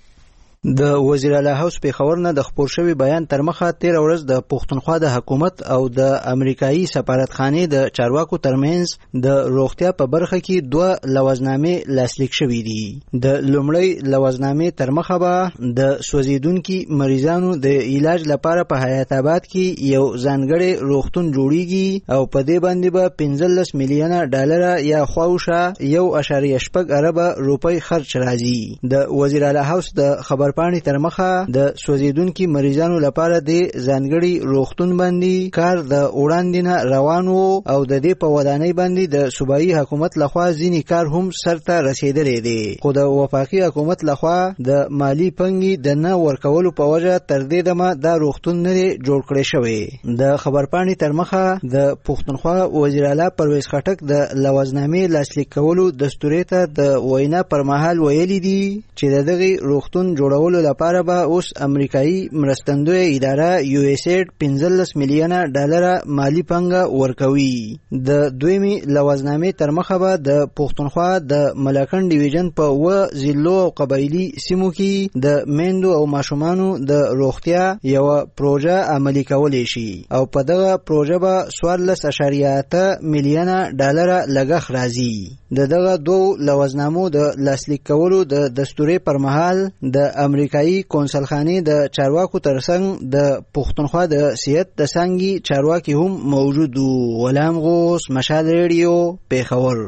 S23: د وزیر اعلی هاوس په خبر نه د خبر شوی بیان تر مخه تیر ورځ د پښتونخوا د حکومت او د امریکایي سفارتخانه د چارواکو ترمنځ د روغتیا په برخه کې دوه لوازنامې لاسلیک شوې دي. د لومړی لوازنامې تر مخه به د سوځیدونکو مریضانو د علاج لپاره په حیات آباد کې یو ځانګړی روغتون جوړیږي او په دې باندې به پنځلس میلیونه ډالر یا خواوشه یو اشاریه شپږ اربه روپۍ خرچ راځي. د وزیر اعلی هاوس د خبر پاڼې تر مخه د سوځیدونکو مریضانو لپاره د ځانګړي روغتون باندې کار د وړاندې نه روان وو او د دې په ودانۍ باندې د صوبایي حکومت لخوا ځینې کار هم سرته رسیدلی دی، خو د وفاقي حکومت لخوا د مالی پنګي د نه ورکولو په وجه تر دې دمه دا روغتون نه جوړ کړی شوی. د خبر پاڼې تر مخه د پښتونخوا وزیر اعلی پرویز خټک د لوازنامې لاسلیک کولو دستوري ته د وینا پر مهال ویلي دي چې د دغه روغتون جوړول کولو لپاره به اوس امریکایي مرستندوی اداره یو ایس ایډ پنځلس میلیونه ډالر مالی پانګه ورکوي. د دویمي لوازنامې تر مخه به د پښتونخوا د ملاکنډ ډیویژن په و ضلعو او قبایلي سیمو کې د میندو او ماشومانو د روغتیا یو پروژه عملي کولی شي او په دغه پروژه به څوارلس اعشاریه اته میلیونه ډالر لګښت راځي. د دغه دوو لوازنامو د لاسلیک کولو د دستوري پر مهال د امریکایي کونسلخانې د چارواکو ترڅنګ د پښتونخوا د صحت د څانګې چارواکي هم موجود وو. غلام غوث، مشال ریډیو، پیښور.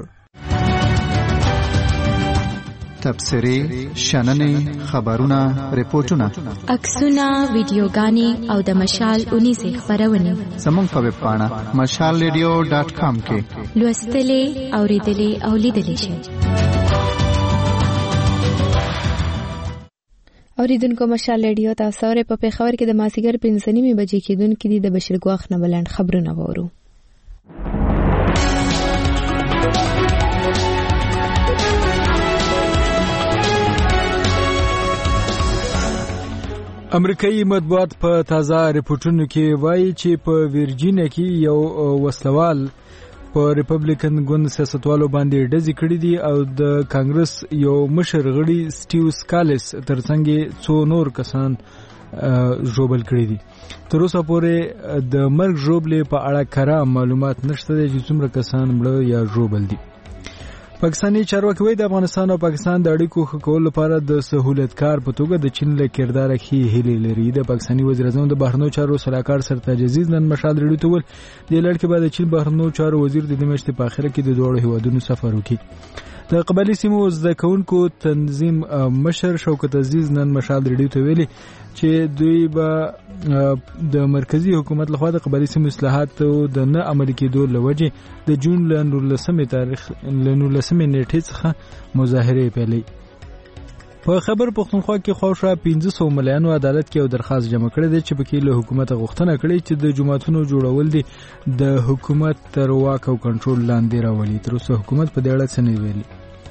S10: تبصرې، شننې، خبرونه، ریپورتونه،
S9: عکسونه، ویډیوګانې او د مشال اونیزې خپرونې
S10: زموږ په ویب پاڼه مشال ریډیو ډاټ کام کې
S9: لوستلې، اورېدلې او لیدلې شئ.
S1: اوریدونکو، مشال ریډیو تاسو اورئ. په پیښور کې د مازیګر پنځه نیمې بجې کېدونکې دي. د بشیر ګواښ نه بلند خبرونه وورو.
S2: امریکایي مطبوعات په تازه ریپورتونو کې وایي چې په ویرجینیا کې یو وسلوال په ریپبلیکن ګوند سیاستوالو باندې ډزې کړې دي او د کانګرس یو مشر غړي سټیو سکالس ترڅنګ څو نور کسان ژوبل کړي دي. تر اوسه پورې د مرګ ژوبلې په اړه کره معلومات نشته چې څومره کسان مړه یا ژوبل دي. پاکستاني چارواکي وایي د افغانستان او پاکستان د اړیکو ښه کولو لپاره د سهولتکار په توګه د چین له کرداره ښې هیلې لري. د پاکستاني وزیر اعظم د بهرنیو چارو سلاکار سرتاج عزیز نن مشال ریډیو ته وویل دې لړ کې به د چین بهرنیو چارو وزیر د دې میاشتې په اخره کې د دواړو هیوادونو سفر وکړي. د قبایلي سیمو زده کوونکو تنظیم مشر شوکت عزیز نن مشال ریډیو ته ویلي چې دوی به د مرکزی حکومت لخوا د قبایلي سیمو اصلاحاتو د نه عملي کېدو له وجې د جون له نولسمې تاریخ له نولسمې نیټې څخه مظاهرې پیلوي. په خبر پښتونخوا کې خواوشا پنځه سوه ملیانو عدالت کې یو درخواست جمع کړی دی چې پکې له حکومت غوښتنه کړې چې د جوماتونو جوړول دي د حکومت تر واک او کنټرول لاندې راولي. تر اوسه حکومت په دې اړه څه نه ویلي.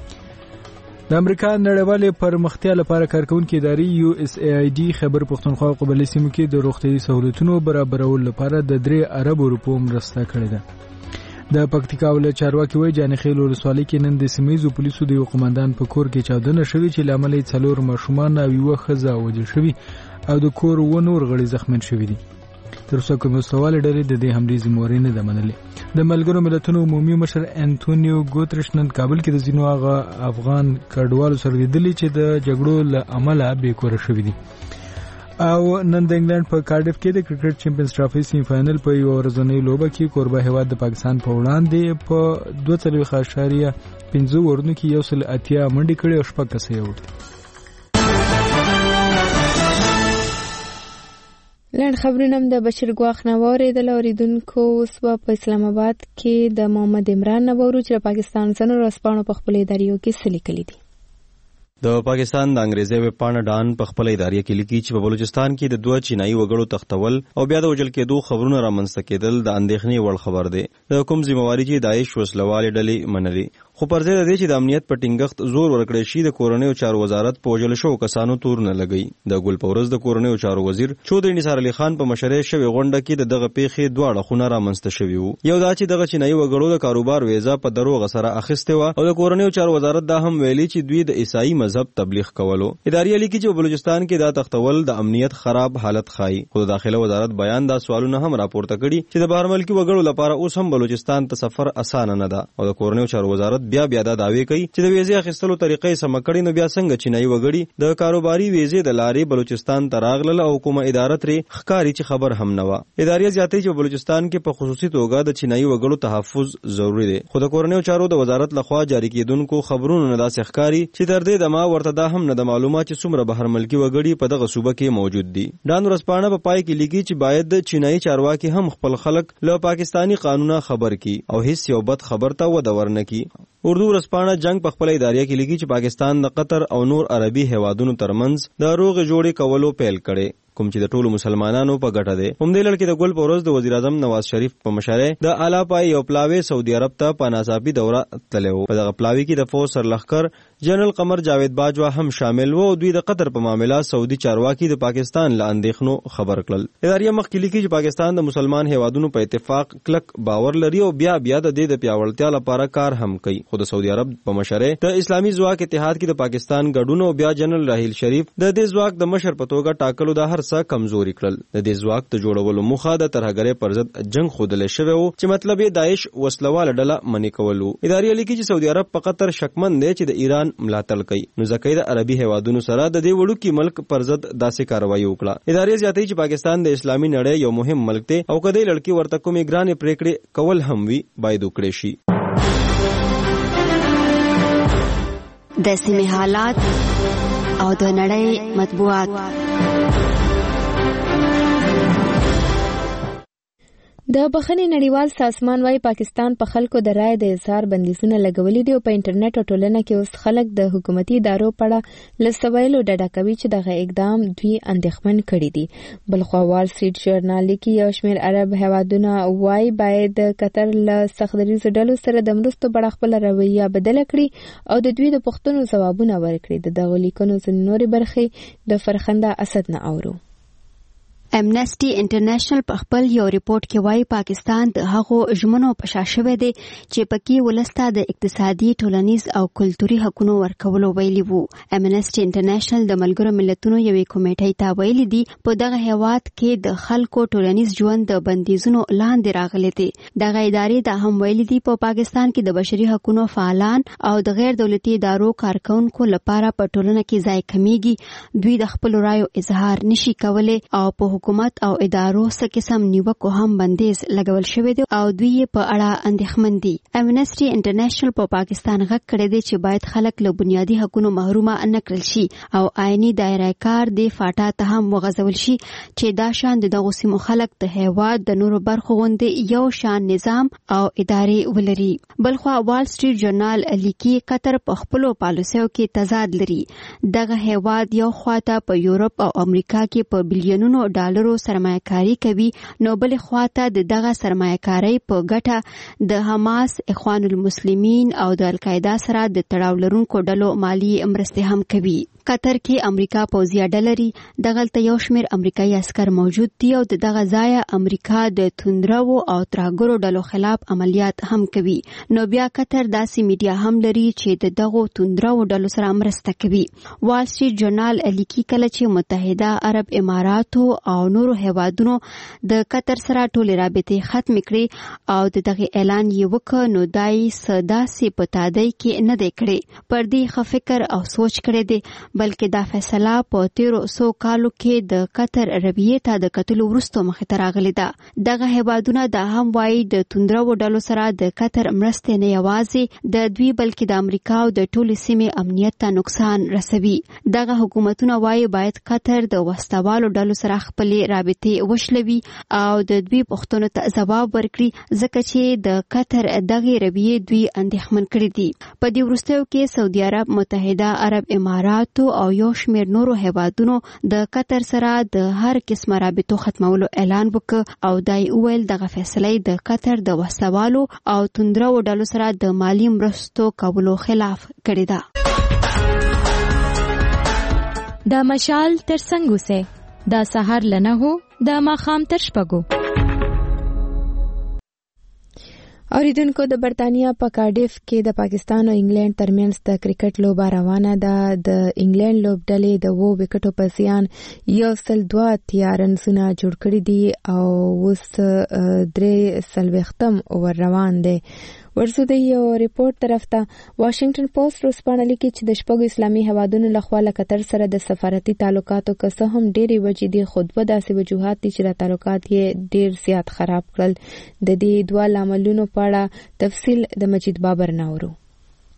S2: د امریکا نړیوالې پرمختیا لپاره کارکونکې ادارې یو اس ای آی ډي خبر پښتونخوا او قبایلي سیمو کې د روغتیايي سہولتونو برابرولو لپاره د درې اربو روپو مرسته کړې ده. د پکتیکا ولایت چارواکي وایي جانخیل ولسوالۍ کې نن د سیمهییزو پولیسو د یو قماندان په کور کې چاودنه شوې چې له امله یې څلور ماشومان او یوه ښځه وژل شوي او د کور اووه نور غړي زخمیان شوي دي. تر اوسه کومې وسلوالې ډلې د دې حملې ذمهواري نه ده منلې. د ملګرو ملتونو عمومي مشر انټونیو ګوترش نن کابل کې د ځینو هغه افغان کډوالو سره لیدلي چې د جګړو له امله بې کوره شوي دي. او نن د انګلند په کارډف کې د کرکټ چیمپیونز ټرافي سیمی فائنل په یو ورځنۍ لوبه کې کوربه هیواد د پاکستان په وړاندې په دوه څلوېښت اعشاریه پنځه اورونو کې یو سل اتیا منډې کړې او شپږ کسه یې وړي.
S1: لنډ خبرونه د بشیر ګواښ نه واورېدل. اوریدونکو، اوس به په اسلام آباد کې د محمد عمران نه واورو چې د پاکستان ځینو ورځپاڼو په خپلو اداریو کې څه لیکلي دي.
S16: د پاکستان د انګریزي ویب پاڼه ډان په خپل ادارې کې لیکي چې په بلوچستان کې د دوه چینایي وګړو تختول او بیا د وژل کېدو خبرونه رامنځته کېدل د اندېښنې وړ خبر دی. د کوم ذمہواري چې داعش وسلوالې ډلې منلي، خو پر ځای د دې چې د امنیت په ټینګښت زور ورکړی شي د کورنیو چارو وزارت په وژل شوو کسانو تور نه لګوي. د ګل په ورځ د کورنیو چارو وزیر چودري نثار علي خان په مشرۍ شوې غونډه کې د دغه پیښې دواړه خونه رامنځته شوي وو. یو دا چې دغه چینایي وګړو د کاروبار ویزا په دروغ سره اخیستې وه او د کورنیو چارو وزارت دا هم ویلي چې دوی د عیسائی مذهب تبلیغ کولو. ادارې لیکي چې په بلوچستان کې دا تختول د امنیت خراب حالت ښایي. خو د داخله وزارت بیان دا سوالونه هم راپورته کړي چې د بهر ملکي وګړو لپاره اوس هم بلوچستان ته سفر اسانه نه ده او د کورنیو چارو وزارت بیا بیا دا دعوی کوي چې د ویزې اخیستلو طریقې سم کړي. نو بیا څنګه چینایي وګړي د کاروباري ویزې د لارې بلوچستان ته راغلل او کومه اداره ترې ښکاري چې خبر هم نه وه. ادارې زیاتوي چې بلوچستان کې په خصوصي توګه د چینایي وګړو تحفظ ضروري دی. خو د کورنیو چارو د وزارت لخوا جاری کېدونکو خبرونو نه داسې ښکاري چې تر دې دمه ورته دا هم نه د معلومات چې څومره بهر ملکي وګړي په دغه صوبه کې موجود دي. ډان ورځپاڼه په پای کې لیکي چې باید د چینایي چارواکي هم خپل خلک له پاکستانی قانونه خبر کړي او هیڅ یو بد خبر ته وده ورنکړي. اردو ورځپاڼه جنگ په خپل ادارې کې لیکي چې پاکستان د قطر او نور عربي هیوادونو ترمنځ د روغې جوړې کولو پیل کړي. کوم چې د ټولو مسلمانانو په ګټه دی. همدې لړ کې د ګل په ورځ د وزیر اعظم نواز شریف په مشرۍ د اعلی پای یو پلاوی سعودي عرب ته په ناڅاپي دوره تللی و. په دغه پلاوي کې د فوج سرلښکر جنرال قمر جاوید باجوا هم شامل و او دوی د قطر په معامله سعودي چارواکي د پاکستان له اندېښنو خبر کړل. ادارې مخکې لیکي چې پاکستان د مسلمان هیوادونو په اتفاق کلک باور لري او بیا بیا د دې د پیاوړتیا لپاره کار هم کوي. خو د سعودي عرب په مشرۍ د اسلامي ځواک اتحاد کې د پاکستان ګډون او بیا جنرال راحیل شریف د دې ځواک د مشر په توګه ټاکلو د هر څه کمزوري کړل. د دې ځواک د جوړولو موخه د ترهګرۍ پر ضد جنگ ښودلی شوی و چې مطلب یې داعش وسلواله ډله منې کول و. ادارې لیکي چې سعودي عرب په قطر شکمن دی چې د ایران ملاتړ کوي، نو ځکه د عربي هیوادونو سره د دې وړوکي ملک پر ضد داسې کاروایي وکړه. ادارې زیاتوي چې پاکستان د اسلامي نړۍ یو مهم ملک دی او کدی لړکی ورته کومې ګرانې پریکړې کول هم وي باید وکړي شي.
S5: د سیمې حالات او د نړۍ مطبوعات.
S1: د بخښنې نړیوال سازمان وايي پاکستان په خلکو د رایې د اظهار بندیزونه لګولي دي او په انټرنیټ او ټولنه کې اوس خلک د حکومتي ادارو په اړه له سوالو ډډه کوي چې دغه اقدام دوی اندېښمن کړي دي. بلخوا وال سټریټ ژورنال لیکي یو شمېر عرب هیوادونه وايي باید د قطر له سختدریځو ډلو سره د مرستو په اړه خپله رویه بدله کړي او د دوی د پوښتنو ځوابونه ورکړي. د دغو لیکنو ځینې نورې برخې د فرخنده اسد نه اورو.
S5: امنسټي انټرنیشنل په خپل یو ریپورت کې وایي پاکستان د هغو ژمنو په شا شوی دی چې پکې ولسته د اقتصادي، ټولنیز او کلتوري حقوقو ورکولو ویلي وو. امنسټي انټرنیشنل د ملګرو ملتونو یوې کمیټې ته ویلي دي په دغه هیواد کې د خلکو ټولنیز ژوند د بندیزونو لاندې راغلی دی. دغه ادارې دا هم ویلي دي په پاکستان کې د بشري حقوقو فعالان او د غیر دولتي ادارو کارکونکو لپاره په ټولنه کې ځای کمیږي. دوی د خپل رایو اظهار نشي کولای او په حکومت او ادارو څخه قسم نیوکو هم بندیز لګول شوی دی او دوی په اړه اندېښمن دي. امنسټي انټرنیشنل په پاکستان غږ کړی دی چې باید خلک له بنیادي حقوقو محرومه نه کړل شي او آئینی دایره کار د فاټا ته هم وغځول شي چې دا شان د دغو سیمو خلک د هیواد د نورو برخو غوندې یو شان نظام او ادارې ولري. بلخوا وال سټریټ ژورنال لیکي قطر په خپلو پالیسیو کې تضاد لري. دغه هیواد یو خواته په یورپ او امریکا کې په بلیونونو ډالرو سرمایه‌کاري کوي، نو بل خواته د دغه سرمایه‌کاري په ګټه د حماس، اخوان المسلمین او د القاعده سره د تړاو لرونکو ډلو مالی مرستې هم کوي. قطر کې امریکا پوځي ډله لري. دغلته یو شمېر امریکایي عسکر موجود دي او د دغه ځایه امریکا د توندرو او ترهګرو ډلو خلاف عملیات هم کوي. نو بیا قطر داسې میډیا هم لري چې د دغو توندرو ډلو سره مرسته کوي. وال سټریټ ژورنال لیکي کله چې متحده عرب اماراتو او نورو هیوادونو د قطر سره ټولې رابطې ختم کړي او د دغه اعلان یې وکړ، نو دای سداسې په تادی کې نه دی کړی. پر دې ښه فکر او سوچ کړی دی، بلکې دا فیصله په تیرو څو کالو کې د قطر رویې ته د کتلو وروسته مخې ته راغلې ده. دغه هیوادونه دا هم وایي د توندرو ډلو سره د قطر مرستې نه یوازې د دوی بلکې د امریکا او د ټولې سیمې امنیت ته نقصان رسوي. دغه حکومتونه وایي باید قطر د وسوالو ډلو سره خپلې رابطې وشلوي او د دوی پوښتنو ته ځواب ورکړي، ځکه چې د قطر دغه رویې دوی اندېښمن کړي دي. په دې وروستیو کې سعودي عرب، متحده عرب اماراتو او یو شمېر نورو هیوادونو د قطر سره د هر قسمه رابطو ختمولو اعلان وکړ او دای وویل دغه فیصله د قطر د وسوالو او توندرو ډلو سره د مالی مرستو کولو خلاف کړی ده.
S9: د مشال تر څنګ اوسه، د سحر لنه هو د ماښام تر شپږو. اوریدونکو، د برتانیا په کارډیف کې د پاکستان او انګلند ترمنځ د کرکټ لوبه روانه ده. د انګلند لوبډلې د وو وکټو په زیان یو سل دوه اتیا رنزونه جوړ کړي دي او اوس درې څلوېښتم اوور روان دی. ورسو د یو ریپورت طرف ته واشنگټن پوسټ روسپاڼه لیکي چې د شپږو اسلامي هیوادونو لخوا له قطر سره د سفارتي تعلقاتو که څه هم ډېرې وجې دي، خو دوه داسې وجوهات دي چې دا تعلقات یې ډېر زیات خراب کړل. د دې دوه لاملونو په اړه تفصیل د مجید بابر نه اورو.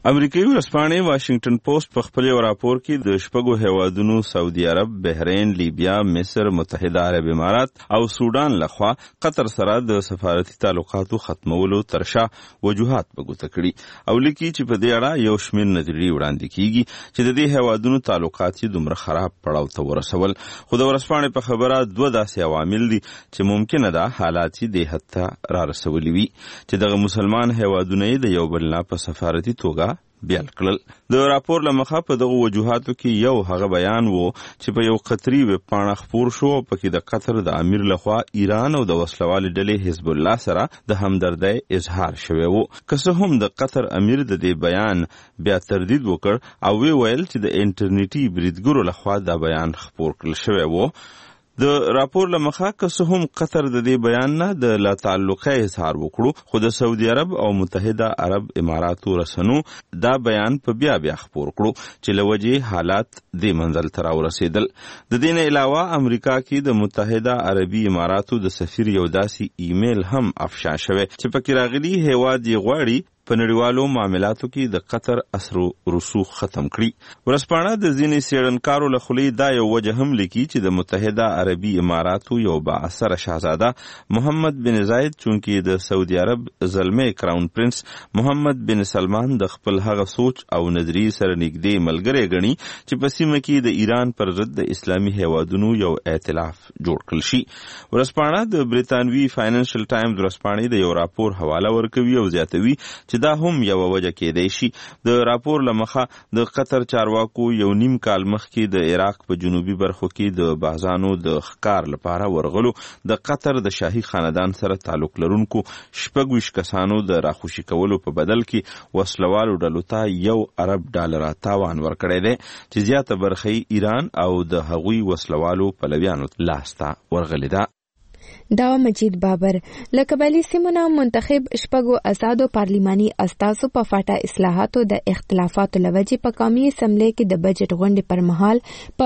S4: امریکایي ورځپاڼې واشنگټن پوسټ په خپل راپور کې د شپږو هیوادونو سعودي عرب، بحرین، لیبیا، مصر، متحده عرب امارات او سودان لخوا قطر سره د سفارتي تعلقاتو ختمولو ترشا وجوهات په ګوته کړي او لیکي چې په دې اړه یو شمېر نظریې وړاندې کیږي چې د دې هیوادونو تعلقات یې دومره خراب پړاو ته ورسول. خو د ورځپاڼې په خبره دوه داسې عوامل دي چې ممکنه ده حالات یې دې حد ته را رسولي وي چې دغه مسلمان هیوادونه یې د یو بل نه په سفارتي توګه بیل کړل. د راپور له مخه په دغه وجوهاتو کې یو هغه بیان وو چې په یو قطري ویب پاڼه خپور شو پکې د قطر د امیر لخوا ایران او د وسلوالې ډلې حزب الله سره د همدردۍ اظهار شوی وو. که څه هم د قطر امیر د دې بیان بیا تردید وکړ او وی ویل چې د انټرنیټي بریدګرو لخوا دا بیان خپور کړل شوی وو. د راپور له مخه که څه هم قطر د دې بیان نه د لا تعلقه اظهار وکړو خو د سعودي عرب او متحده عرب اماراتو رسنو دا بیان په بیا بیا خپور کړو چې لوجه حالات دې منزل ته راورسېدل. د دې نه علاوه امریکا کې د متحده عربي اماراتو د سفیر یو داسې ایمیل هم افشا شوی چې پکې راغلي هیواد یې غواړي په نړیوالو معاملاتو کې د قطر اثر و رسوخ ختم کړي. ورځپاڼه د ځینې څېړنکارو له خولې دا یو وجه هم لیکي چې د متحده عربي اماراتو یو بااثره شاهزاده محمد بن زاید چونکې د سعودي عرب زلمی کراون پرنس محمد بن سلمان د خپل هغه سوچ او نظریې سره نږدې ملګری ګڼي چې په سیمه کې د ایران پر ضد د اسلامي هیوادونو یو ائتلاف جوړ کړل شي. ورځپاڼه د بریتانوي فاینانشل ټایمز ورځپاڼې د یو راپور حواله ورکوي او زیاتوي چې دا هم یو وجه کېدای شي. د راپور له مخه د قطر چارواکو یو نیم کال مخکې د عراق په جنوبي برخو کې د بازانو د ښکار لپاره ورغلو د قطر د شاهي خاندان سره تعلق لرونکو شپږ ویشت کسانو د راخوشي کولو په بدل کې وسلوالو ډلو ته یو ارب ډالره تاوان ورکړی دی چې زیاته برخه ایران او د هغوی وسلوالو پلویانو لاسته ورغلې ده.
S1: دا مجید بابر له قبایلي سیمونو منتخب شپږو آزادو پارلیماني استازو په فاټا اصلاحاتو د اختلافاتو لوجې په قومي اسمبلی کې د بجټ غونډې پر مهال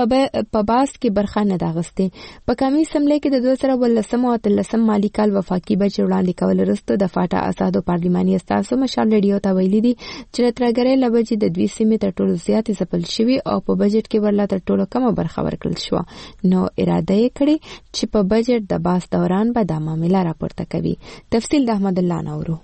S1: په باس کې برخه نه ده اخیستې. په قومي اسمبلی کې د دوه زره ولسم او اتلسم مالي کال وفاقي بجټ وړاندې کول وروسته د فاټا آزادو پارلیماني استازو مشال ریډیو ته ویلي دي چې د ترګرۍ لوجې د دوی سیمې تر ټولو زیاتې ځپل شوي او په بجټ کې ورله تر ټولو کمه برخه ورکړل شوه. نو اراده یې کړې چې په بجټ د باس دوران به دا معامله راپورته کوي. تفصیل د احمد الله نورو.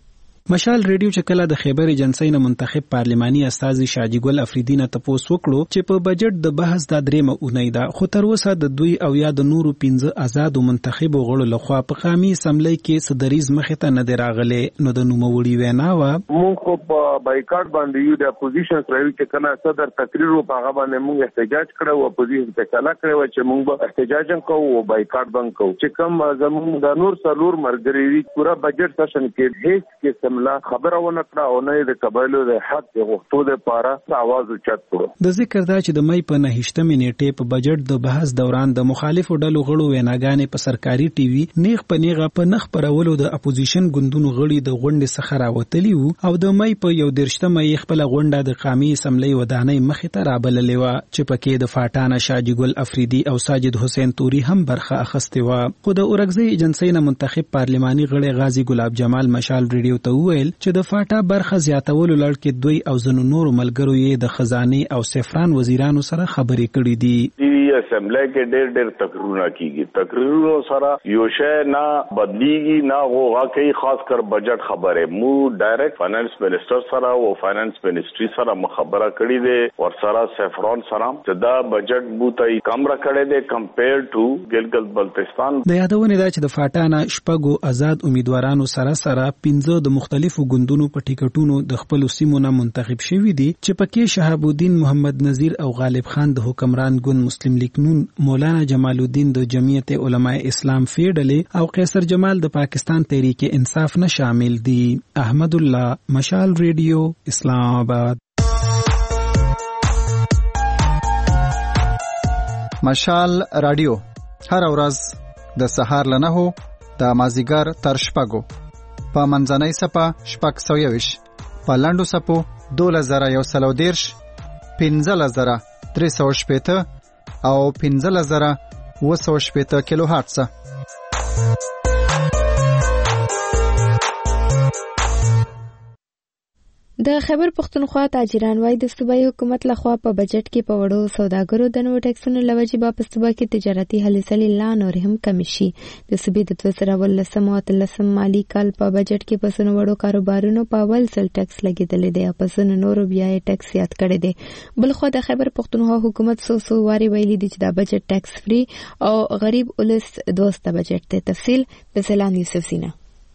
S6: مشال ریډیو چې کله د خیبر ایجنسی نه منتخب پارلیماني استازي شاجي ګل افریدي نه تپوس وکړو چې په بجټ د بحث د درېمه اونۍ ده خو تر اوسه د دوی او یا د نورو پنځه آزادو منتخبو غړو لخوا په قومي اسمبلی کې صدریز مخې ته نه دی راغلی. نو د نوموړي وینا وه
S8: موږ خو په بایکاټ باندې یو د اپوزیشن سره چې کله صدر تقریر و په هغه باندې موږ احتجاج کړو او اپوزیشن ته کلا کړو چې موږ به احتجاج کوو او بایکاټ باندې کوو چې کوم زموږ د نور سلور مرګري پورا بجټ سیشن کې هیڅ قسم لا خبره ونه کړه او نه د قبایلو د حق غوښتو لپاره आवाज اوچت کړو.
S6: د ذکر دا چې د مې په نهشتمې نیټې په بجټ د بحث دوران د مخالفو ډلو غړو ویناګانې په سرکاري ټي وي نیغ په نیغه په نخ پرولو د اپوزیشن ګوندونو غړي د غونډې څخه راوتلي وو او د مې په یو دېرشتمه یې خپل غونډه د قومي اسمبلی ودانۍ مخې ته رابللې وه چې پکې د فاټانه شاجي ګل افریدي او ساجد حسین توري هم برخه اخیستې وه. خو د اورګزۍ ایجنسی نه منتخب پارلیماني غړی غازي ګلاب جمال مشال ریډیو ته وویل چې د فاټا برخه زیاتولو لړ کې دوی او ځینو نورو ملګرو یې د خزانې او سفران وزیرانو سره خبرې کړې دي.
S18: اسمبلی کې ډېر ډېر تقریرونه کیږي. تقریرونو سره یو شی نه بدلیږي نه غوغا کوي. خاص کر بجټ خبره مو ډایرکټ فاینانس منسٹر سره او فاینانس منسټری سره مخابره کړې ده ور سره سفران سره چې دا بجټ بوتای کم را کړی دی کمپیر ټو ګلګت بلتستان.
S6: د یادونه ده چې د فاټانا شپږو آزاد امیدوارانو سره سره پنځه د مختلفو ګوندونو په ټیکټونو د خپل سیمو نه منتخب شوي دي چې پکې شهاب الدین محمد نذیر او غالب خان د حکمران ګوند مسلم لیگ نون، مولانا جمال الدین د جمعیت علماء اسلام فیډلې او قیصر جمال د پاکستان تحریک انصاف نه شامل دي. احمد الله، مشال ریډیو، اسلام آباد.
S10: مشال رادیو هر ورځ د سهار له نهو د مازیګر تر شپږو په منځنۍ سپه شپږ سوه یویش په لنډو سپو دولس زره یو سل او دېرش پنځلس زره درې سوه شپېته او پنځلس زره اووه سوه شپېته کیلو هرتزه.
S9: د خیبر پښتونخوا تاجران وايي د صوبایي حکومت لخوا په بجټ کې په وړو سوداګرو د نوو ټیکسونو لوجې به په صوبه کې تجارتي هلې ځلې لا نورې هم کمې شي. د صوبې د دوه زره اوولسم او اتلسم مالي کال په بجټ کې په ځینو وړو کاروبارونو په اول ځل ټیکس لګېدلی دی او په ځینو نورو بیا یې ټیکس زیات کړی دی. بلخوا د خیبر پښتونخوا حکومت څو څو وارې ویلي دي چې دا بجټ ټیکس فری او غریب ولس دوسته بجټ دی. تفصیل د سیلان یوسف سینا.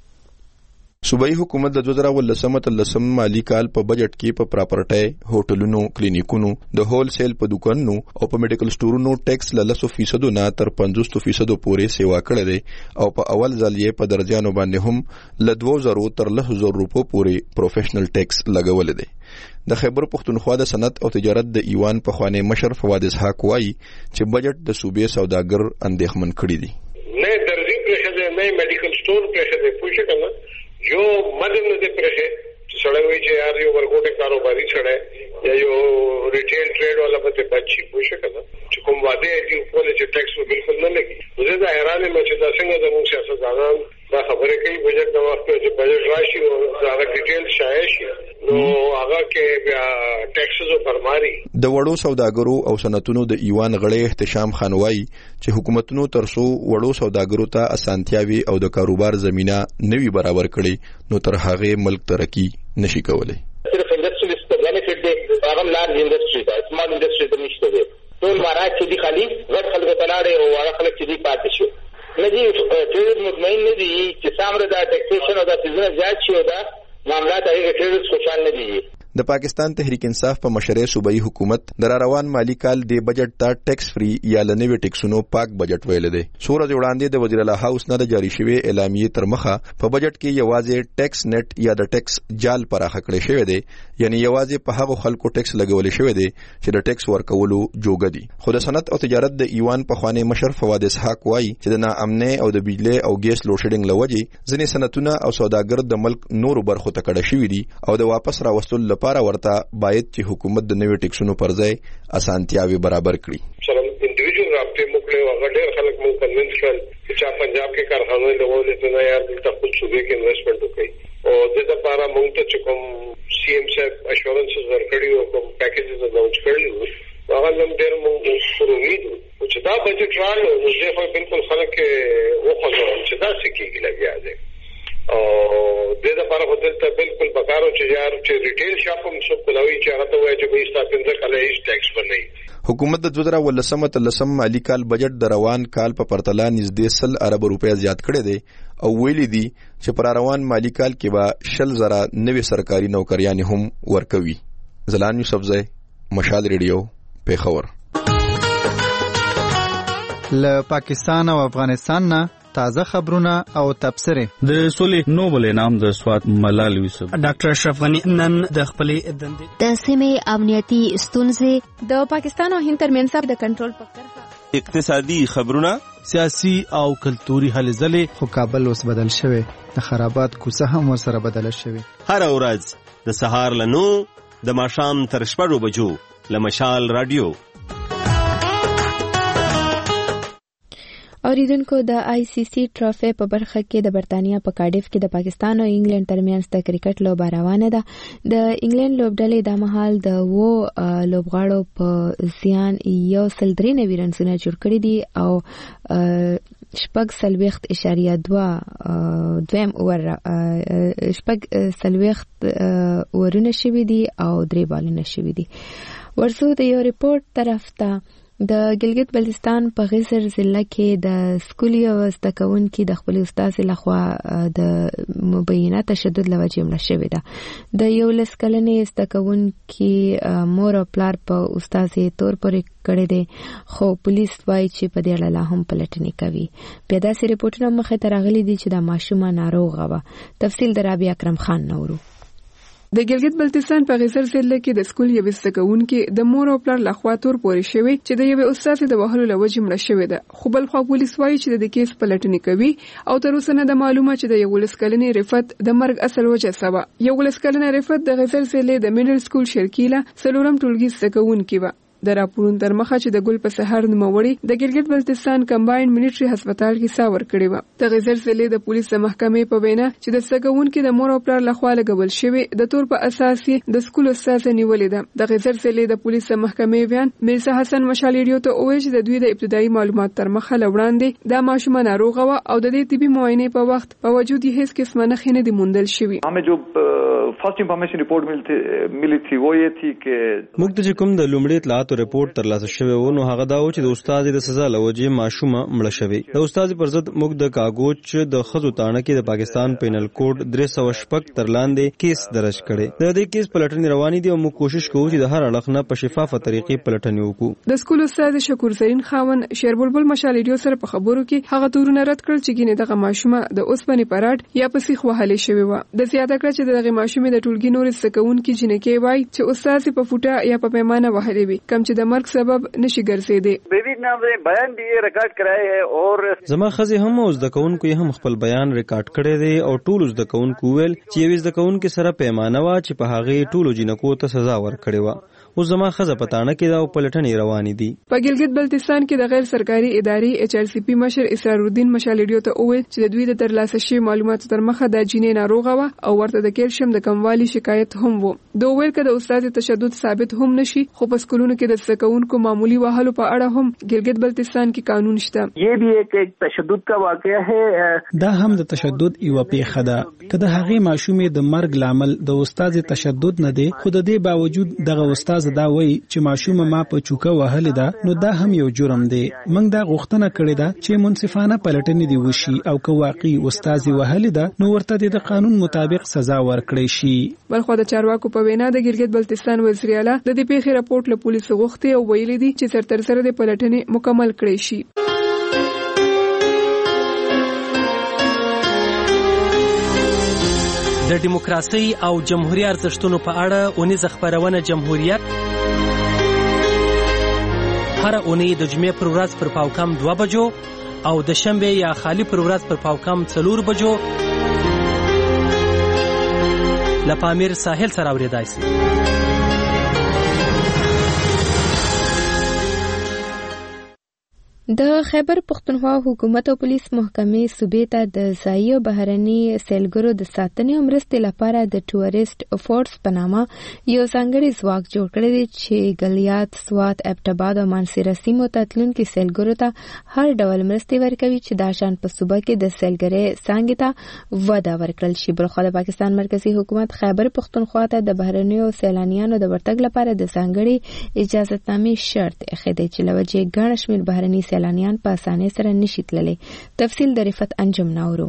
S21: صوبایي حکومت د دوه زره اوولسم اتلسم مالي کال په بجټ کې په پراپرټي، هوټلونو، کلینیکونو، د هول سیل په دکانونو او په میډیکل سٹورونو ټیکس له لس فیصد نه تر پنځوس فیصد پورې سیوا کړی دی او په اول ځل یې په درجانو باندې هم له دوه زره تر لس زره روپو پورې پروفیشنل ټیکس لګول دی. د خیبر پښتونخوا د صنعت او تجارت د ایوان په خوانې مشر فواد اسحاق وایي چې بجټ د صوبې سوداګر اندېښمن کړي دي.
S11: نه درځي پرېښه دی، نه میډیکل سٹور پرېښه دی، پوه شئ کنه جو مدن نه دی پرېښه سړی وایي چې یار یو ورکوټه کاروباري سړی یا یو ریټیل ټریډ والا به ته بچي، پوه شئ کنه چې کوم واده دی کولای چې ټیکس به بالکل نه لګي. زه دا حیران یم چې دا څنګه زموږ سیاستدانان دا خبرې کوي بجټ د وخت چې بجټ راشي او هغه ډیټیل شایع شي نو هغه کې بیا ټیکسز فرماري.
S21: د وړو سوداګرو او صنعتونو د ایوان غړی احتشام خان وایي چې حکومتونو ترڅو وړو سوداګرو ته اسانتیاوي او د کاروبار زمينه نوي برابر کړي نو تر هغه ملک ترقی نشي کولای.
S12: صرف انډستریز ته بینیفټ دی، هغه لارج انډستری دا سمال انډستری د نشته دی. ټول مارات چې دی خالي غټ خلک ته لاړې او هغه خلک چې دی پاتې شو. ندی ټریډ مطمئن ندی چې سامره دا ټیکسیشن او دا سیزن زیات شي او دا معاملات هغه ټریډرز خوشحال ندي.
S21: د پاکستان تحریک انصاف په مشرۍ صوبایي حکومت د روان مالی کال د بجټ ته ټیکس فری یا لنوي ټیکسونو پاک بجټ ویل دی. سورج وړاندې د وزیر اعلی هاوس نه د جاری شوی اعلامیې تر مخه په بجټ کې یوازې ټیکس نت یا د ټیکس جال پراخه کړی شوی دی، یعنی یوازې په هغو خلکو ټیکس لګول شوی دی چې د ټیکس ورکولو جوګه دي. خو د صنعت او تجارت د ایوان په خوانې مشر فواد اسحاق وایي چې د ناامنۍ او د بجلی او ګیس لوډ شیډینګ لوجې ځینې صنعتونه او سوداګر د ملک نورو برخو ته کډه شوي دي او د واپس راوستلو لپاره ورته باید چې حکومت د نوي ټیکسونو پر ځای اسانتیاوي برابر کړي.
S11: سلام انډیویډوال رابطې موږ له هغه ډېر خلک موږ کنوینس کړل چې پنجاب کې کارخانه لګولې ته نه یار د خپل صوبې کې انویسټمنټ وکړي او د لپاره موږ ته چې کوم سی ایم صاحب اشورنسز ورکړي او کوم پیکیجز اناونس کړي هغه هم ډېر موږ پر امید چې دا بجټ راغلی نو زه خو بالکل خلک وخوځوم چې دا څه کېږي لګیا دی او د دې لپاره هوټل ته بالکل بکارو چې یار چې ریټیل شاپ هم څو کولوي چې هغه ته وایي چې به ایستا پنځه کاله هیڅ ټیکس ورنه.
S21: حکومت د دوه زره اوولسم اتلسم مالي کال بجټ د روان کال په پرتله نږدې سل ارب روپیا زیات کړی دی او ویلي دي چې پر روان مالي کال کې به شل زره نوي سرکاري نوکریانې هم ورکوي. زلان یوسفزی، مشال ریډیو، پیښور.
S10: له پاکستان او افغانستان نه تازه خبرونه او تبصرې.
S14: د سولې نوبل انعام د سوات ملال یوسف
S24: ډاکټر اشرف غنی نن د خپلې دندې
S5: د سیمې امنیتي ستونزې
S9: د پاکستان او هند ترمنځ د کنټرول په کرښه
S14: اقتصادي خبرونه،
S25: سیاسي او کلتوري هلې ځلې.
S10: خو کابل اوس بدل شوی، د خرابات کوڅه هم ورسره بدله شوې.
S26: هر ورځ د سهار له نو د ماښام تر شپږو بجو له مشال رادیو.
S9: اوریدونکو د آی سی سی ټرافي په برخه کې د برتانیا په کارډیف کې د پاکستان او انګلند ترمنځ د کرکټ لوبه روانه ده. د انګلند لوبډلې د مهال د وو لوبغاړو په زیان یو سل درې نوي رنونه جوړ کړي دي او شپږ سلويخت اشاریه دوه دویم اور شپږ سلويخت ورونه شوي دي او درې بالونه شوي دي. ورسو د یو ریپورت طرف ته د ګلګت بلتستان په غزر ضلع کې د سکول یو زده کوونکي د خپل استاد لخوا د مبینه تشدد لوجې مړه شوې ده. د یو لس کلنې زده کوونکي مور او پلار په استاد تور پورې کړی دی خو پولیس وایي چې په دې اړه لا هم پلټنې کوي. بیا داسې ریپورټونه مخې ته راغلي دي چې د ماشومه ناروغه وه. تفصیل د رابعه اکرم خان نورو.
S27: د ګلګت بلتستان په غزر ضلع کې د سکول یو زده کوونکي د مور او پلار لخوا تور پورې شوی چې د یو استاد د وهلو لوجې مړه شوې ده. خو بل خو پولیس وایي چې د کیس پلټنې کوي او تر اوسه نه د معلومه چې د یو لس کلنې رفت د مرګ اصل وجه څه وه. یو لس کلنې رفت د غزر ضلع د میډل سکول شرکیله څلورم ټولګي زده کوونکي وه. د راپورونو تر مخه چې د ګل په سحر نوموړي د ګلګت بلتستان کمباین ملټري هسپتال کې ساور کړی و. د غزر ضلع د پولیس محکمې په وینا چې د سګونکو د مور او پلار لخوا لګول شوی د تور په اساس د سکول استاد نیولې ده. د غزر ضلع د پولیس محکمې بیان میرزا حسن مشالېډیو ته وویل چې د دوی د ابتدایي معلومات تر مخه لوړاندې دا ماشومه ناروغه و او د دې طبي معاینې په وخت په وجود یې هیڅ قسمه نښې نه دي موندل شوي.
S3: हमें जो फर्स्ट इंफॉर्मेशन रिपोर्ट मिलती मिली थी वो ये थी कि
S16: موږ ته کوم د لومړي اطلاعاتو ریپورت ترلاسه شوی و نو هغه دا و چې د استاد د سزا لوجې ماشومه مړه شوی. د استاد پر ضد موږ د کاغوچ د خزو تانه کې د پاکستان پینل کوډ درې سوه شپږ تر لاندې کیس درج کړي. د دې کیس پلټنې روانې دي او موږ کوشش کوو چې د هر اړخ نه په شفافه طریقې پلټنې وکړو.
S27: د سکول استاد شکور زرین خاون شیربلبل مشالېډیو سره په خبرو کې هغه تورونه رد کړل چې ګینه دغه ماشومه د اوسپنې پراټ یا په سیخ وهلې شوی و. د زیاته کړ چې دغه ماشومه د ټولګي نور سکون کې جنکې وای چې استاد په فوټه یا په پیمانه وهلې وي کم چې د مرګ سبب نشي ګرځېدي.
S3: बेबी ने बयान भी रिकॉर्ड कराए है और
S16: زما خزي هم اوس د کونکو هم خپل بیان ریکارډ کړی دی او ټول اوس د کونکو ویل چې یوز د کونکو سره پیمانه وا چې په هغه ټولو جنکو ته سزا ورکړي و. اوس زما خزه پټانه کې دا پلټنې روانې دي.
S27: په ګلګت بلتستان کې د غیر سرکاري ادارې ایچ ار سی پی مشر اسرار الدین مشالېډیو ته وویل چې د دوی د ترلاسه شوی معلوماتو تر مخه د جینې ناروغه و او ورته د کیلشیم د کموالي شکایت هم و. دوی ویل چې د استاد تشدد ثابت هم نشي خو په سکولونو کې د سکونکو معمولی وهلو په اړه هم ګلګت بلتستان کې قانون شته.
S3: یہ بھی ایک تشدد کا واقعہ ہے.
S6: دا هم د تشدد یو پیښه ده. کله هغه ماشومې د مرګ لامل د استاد تشدد نه دی خو د دې باوجود دغه استاد دا وایي چې ماشومه ما په چوکه وهلې ده نو دا هم یو جرم دی. موږ دا غوښتنه کړې ده چې منصفانه پلټنې دی وشي او که واقعي استاد وهلې ده نو ورته د قانون مطابق سزا ورکړي شي.
S27: بلخو د چارواکو په وینا د ګلګت بلتستان وزیر اعلی د دې پیښې راپورټ له پولیسو غوښتي او ویلي دي چې سرتر سره د پلټنې مکمل کړي شي.
S7: د دیموکراسي او جمهوریت ارزښتونو په اړه اونیزه خبرونه جمهوریت هر اونۍ د جمعې پر ورځ پر پاوکم دوه بجو او د شنبه یا خالی پر ورځ پر پاوکم څلور بجو لپامیر ساحل سره اوریدای شي.
S1: د خیبر پختونخوا حکومت او پولیس محکمې صوبې ته د ځایي او بهرني سیلګرو د ساتنې او مرستې لپاره د ټوریسټ فورس په نامه یو ځانګړی ځواک جوړ کړی دی چې ګلیات، سوات، ابټاباد او مانسیره سیمو ته تلونکي سیلګرو ته هر ډول مرستې ورکوي چې دا شان په صوبه کې د سیلګرۍ څانګې ته وده ورکړل شي. بلخوا د پاکستان مرکزی حکومت خیبر پختونخوا ته د بهرنیو سیلانیانو د ورتګ لپاره د ځانګړي اجازهتنامې شرط ایښی دی چې له وجې ګڼ شمېر بهرني سیلانیان په اسانۍ سره نشي تللی. تفصیل د رفت انجم ناورو.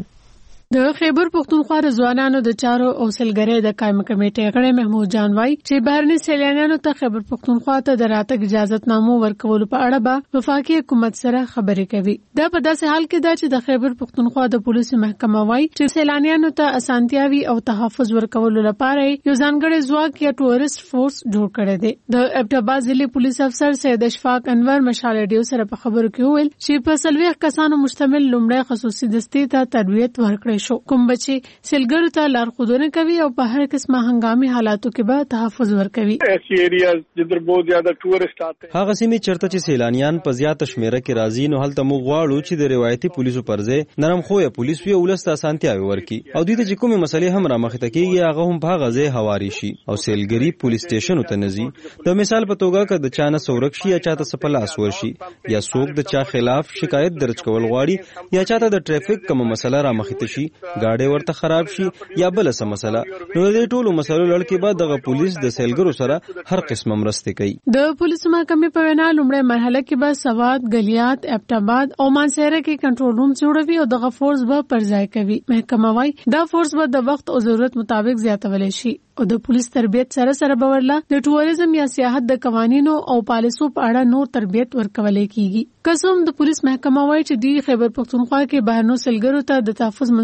S13: د خیبر پختونخوا د ځوانانو د چارو او سیلګرۍ د قائم کمیټې غړی محمود جان وای چې بهرني سیلانیانو ته خیبر پختونخوا ته د راتګ اجازهتنامو ورکولو په اړه به وفاقي حکومت سره خبرې کوي. دا په داسې حال کې ده چې د خیبر پختونخوا د پولیسو محکمه وای چې سیلانیانو ته اسانتیاوي او تحفظ ورکولو لپاره یو ځانګړی ځواک یا ټوریسټ فورس جوړ کړی دی. د ابټاباد ضلع پولیس افسر سید اشفاق انور مشالېډیو سره په خبرو کې وویل چې په څلوېښت کسانو مشتمل لومړی خصوصي دستې ته تربیت ورکړی شو کوم بچي سیلګرو ته لارښودونه کوي او په هر قسمه هنګامي حالاتو کې به تحفظ ورکوي.
S3: ایسی ایریاز جدر بہت زیادہ ټورسټ آتے
S16: هغه سیمې چرته چې سیلانیان په زیاته شمیره کې راځي نو هلته موږ غواړو چې د روایتي پولیسو پر ځای نرم خویه پولیس وي او ولسته اسانتیاوي ورکړي او دوی ته چې کومې مسلې هم رامخته کېږي هغه هم په هغه ځای هواري شي او سیلګري پولیس سټیشن ته نزي. د مثال په توګه که د چانه سورک شي یا چاته سپلاس ورشي یا څوک د چا خلاف شکایت درج کول غواړي یا چاته د ټریفیک کوم مسله رامخته شي गाड़ी ورته خراب شي یا بل څه مسله نو د ټولو مسلو لړ کې بعد دغه پولیس د سیلګرو سره هر قسمه مرسته کوي.
S13: د پولیس محکمې په وینا لومړی مرحله کې به سواد، ګلیات، ابټاباد او مانسیره کې کنټرول روم جوړوي او دغه فورس به پر ځای کوي. محکمه وايي دا فورس به د وخت او ضرورت مطابق زیاتول شي او د پولیس تربیت سره سره باورلا د ټوریزم یا سیاحت د قوانینو او پالیسو په اړه نور تربیت ورکول کیږي. قسم د پولیس محکمه وايي چې د خیبر پختونخوا کې بهرنو سیلګرو ته د تحفظ منصوبه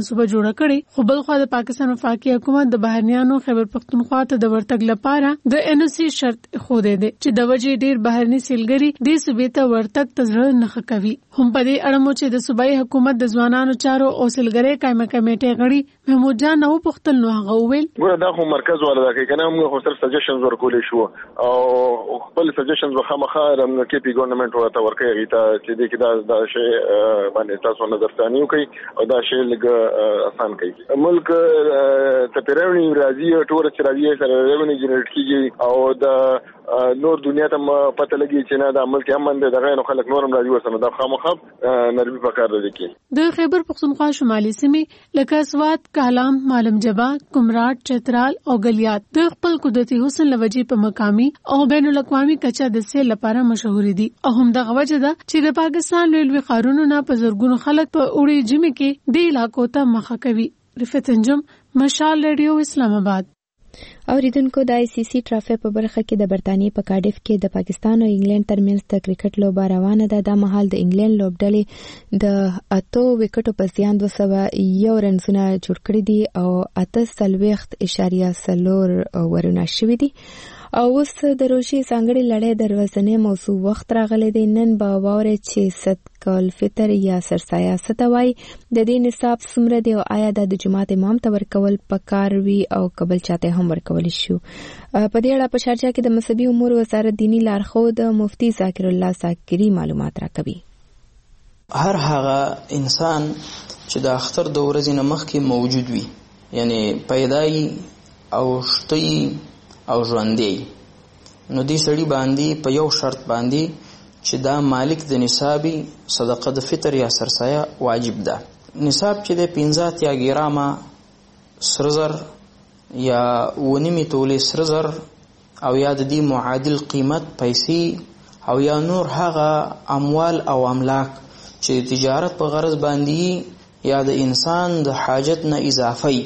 S13: منصوبه جوړه کړې، خو بل خو د پاکستان وفاقي حکومت د بهرنیانو خیبر پختونخوا ته د ورتګ لپاره د ان او سی شرط خوده دي چې د وجې ډیر بهرني سیلګری د صوبې ته ورتګ تزړه نه کوي. هم په دې اړه مو چې د صوبایي حکومت د ځوانانو چارو او سیلګری قائمه کمیټې غړي محمود جان نو پختل نو هغه ویل
S2: ګوره دا خو مرکز ولا دا کې کنه موږ خو صرف سجیشنز ورکولې شو او خپل سجیشنز وخامخه د کې پی ګورنمنت ورته ورکړي ته چې دې کې دا دا شی باندې تاسو نظر ثاني کوي او دا شی لګ آسان کوي. ملک ته پیرونی راځي ټول چې راځي سره ریونی جنریټ کیږي او د نور دنیا ته پته لګي چې نه دا ملک امن دی دغه نو خلک نورم راځي وسنه دا خامخه نرمي پکار دی کې
S13: د خیبر پختونخوا شمالي سیمې لکه سوات، کالام، معلم جبا، کمراټ، چترال او غلیات د خپل قدرتي حسن لوجې په مقامي او بین الاقوامي کچه د سیل لپاره مشهور دي او هم دغه وجه ده چې د پاکستان لوی قانونو نه په زرګونو خلک په اوړي جمع کې د علاقو ته مخه کوي. رفعت انجم، مشال ریډیو، اسلام آباد.
S1: اوریدونکو د آی سی سی ټرافي په برخه کې د برتانیې په کارډیف کې د پاکستان او انګلند ترمنځ د کرکټ لوبه روانه ده. د مهال د انګلند لوبډلې د اتو وکټو په زیان دوه سوه یو رنزونه جوړ کړي دي او اته څلوېښت اعشاریه څلور ورونه شوي دي. او اوس د روشي ځانګړي لړۍ د ورځنۍ موضوع وخت راغلی دی. نن به واورئ چې صدقه الفطر یا سرسایه څه ته وایي، د دې نصاب څومره دی او آیا دا د جومات امام ته ورکول پکار وي او که بل چاته هم ورکولی شو. په دې اړه په شارجه کې د مذهبي امور وزارت دیني لارښود مفتي ذاکر الله ذاکري معلومات راکوي.
S15: هر هغه انسان چې د اختر د ورځې نه مخکې موجود وي، یعنی پیدای او شتي او ژوندۍ، نو دې سړي باندې په یو شرط باندې چې دا مالک د نصابي صدقه د فطر یا سرسایه واجب ده. نصاب چې د پنځه اتیا ګرامه سره زر یا ونیمې تولې سره زر او یا د دې معادل قیمت پیسې او یا نور هغه اموال او املاک چې تجارت په غرض باندې یا د انسان د حاجت نه اضافي،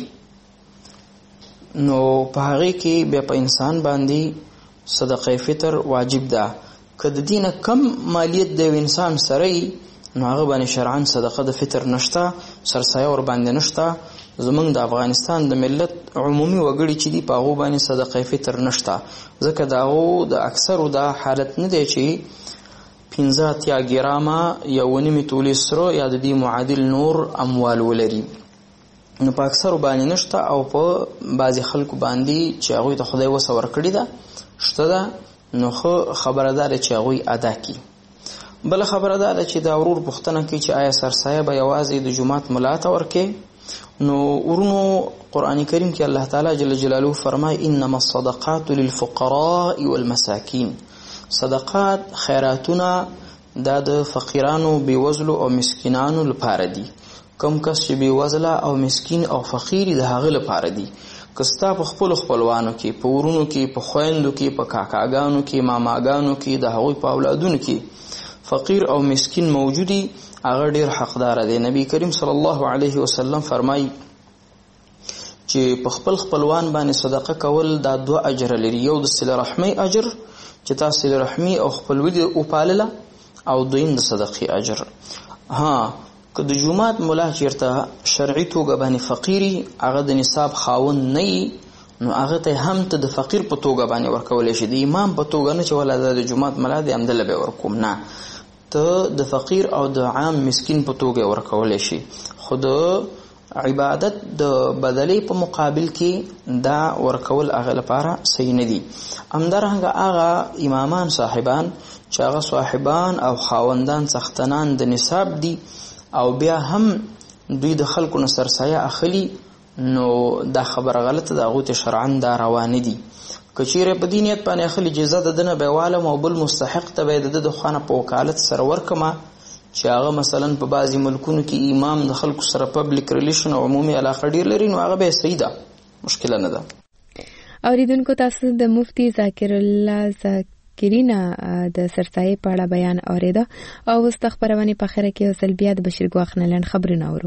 S15: نو په هغه کې بیا په انسان باندې صدقه فطر واجب ده. که د دینه کم مالیت د انسان سره نو هغه باندې شرعاً صدقه د فطر نشته، سرسایه ور باندې نشته. زمونږ د افغانستان د ملت عمومي وګړي چې دی په هغه باندې صدقه فطر نشته، ځکه دا هغه د اکثرو دا حالت نه دی چې پنځه اتیا ګرامه یا ونیمې تولې سره یا د دې معادل نور اموال ولري. نو په اکثر باندې نشته او په بعضی خلکو باندې چې هغه ته خدای وسه ورکړي ده شته ده، نو خو خبردار چې هغه ادا کی. بل خبردار چې دا ورور پښتنه کوي چې آیا سرسایه به یوازې د جمعات ملا ته ورکې، نو ورونو قران کریم کې الله تعالی جل جلاله فرمای انما الصدقات للفقراء والمساکین، صدقات خیراتونه دا د فقیرانو بیوزلو او مسکینانو لپاره دي. کم کس چې بی وزله او مسکین او فقیر د هغه لپاره دي. کستا په خپل خپلوانو کې، په ورونو کې، په خويندو کې، په کاکاګانو کې، ماماګانو کې، د هغوی په اولادونو کې فقیر او مسکین موجودي، هغه ډیر حقدار دی. نبی کریم صلی الله علیه وسلم فرمایي چې په خپل خپلوان باندې صدقه کول دا دوه اجر لري، یو د صله رحمی اجر چې تاسو صله رحمی او خپلوي او پالله، او دویم د صدقې اجر. ها که د جمعات مولا چیرته شرعي توګه باندې فقيري هغه د نصاب خاون نه، نو هغه ته هم ته د فقیر په توګه باندې ورکول شي، د امام په توګه نه چې ولا د جمعات مولا د امدل به ورکوم، نه ته د فقیر او د عام مسکین په توګه ورکول شي. خود عبادت د بدلې په مقابل کې دا ورکول هغه لپاره صحیح نه دي. همدارنګه هغه امامان صاحبان چې هغه صاحبان او خاوندان سختنان د نصاب دي او بیا هم دوی د خلکو نه سرسایه اخلي، نو دا خبره غلطه ده، هغوی ته شرعاً دا روانه دي. که چیرې په دې نیت باندې اخلي جزا د ده نه به والم او بل مستحق ته به د ده د خوا نه په وکالت سره ورکمه، چې هغه مثلا په بعضې ملکونو کې امام د خلکو سره پبلیک ریلیشن او عمومي علاقه ډېر لري، نو هغه به یې صحیح ده، مشکله نه ده.
S1: اوریدونکو تاسو د مفتی ذاکر الله ذاکرینا د سرسایې په اړه بیان اوریده او اوس د خپرونې په اخره کې اوسل بیا د بشیر ګواخ نه لنډ خبرونه اورو.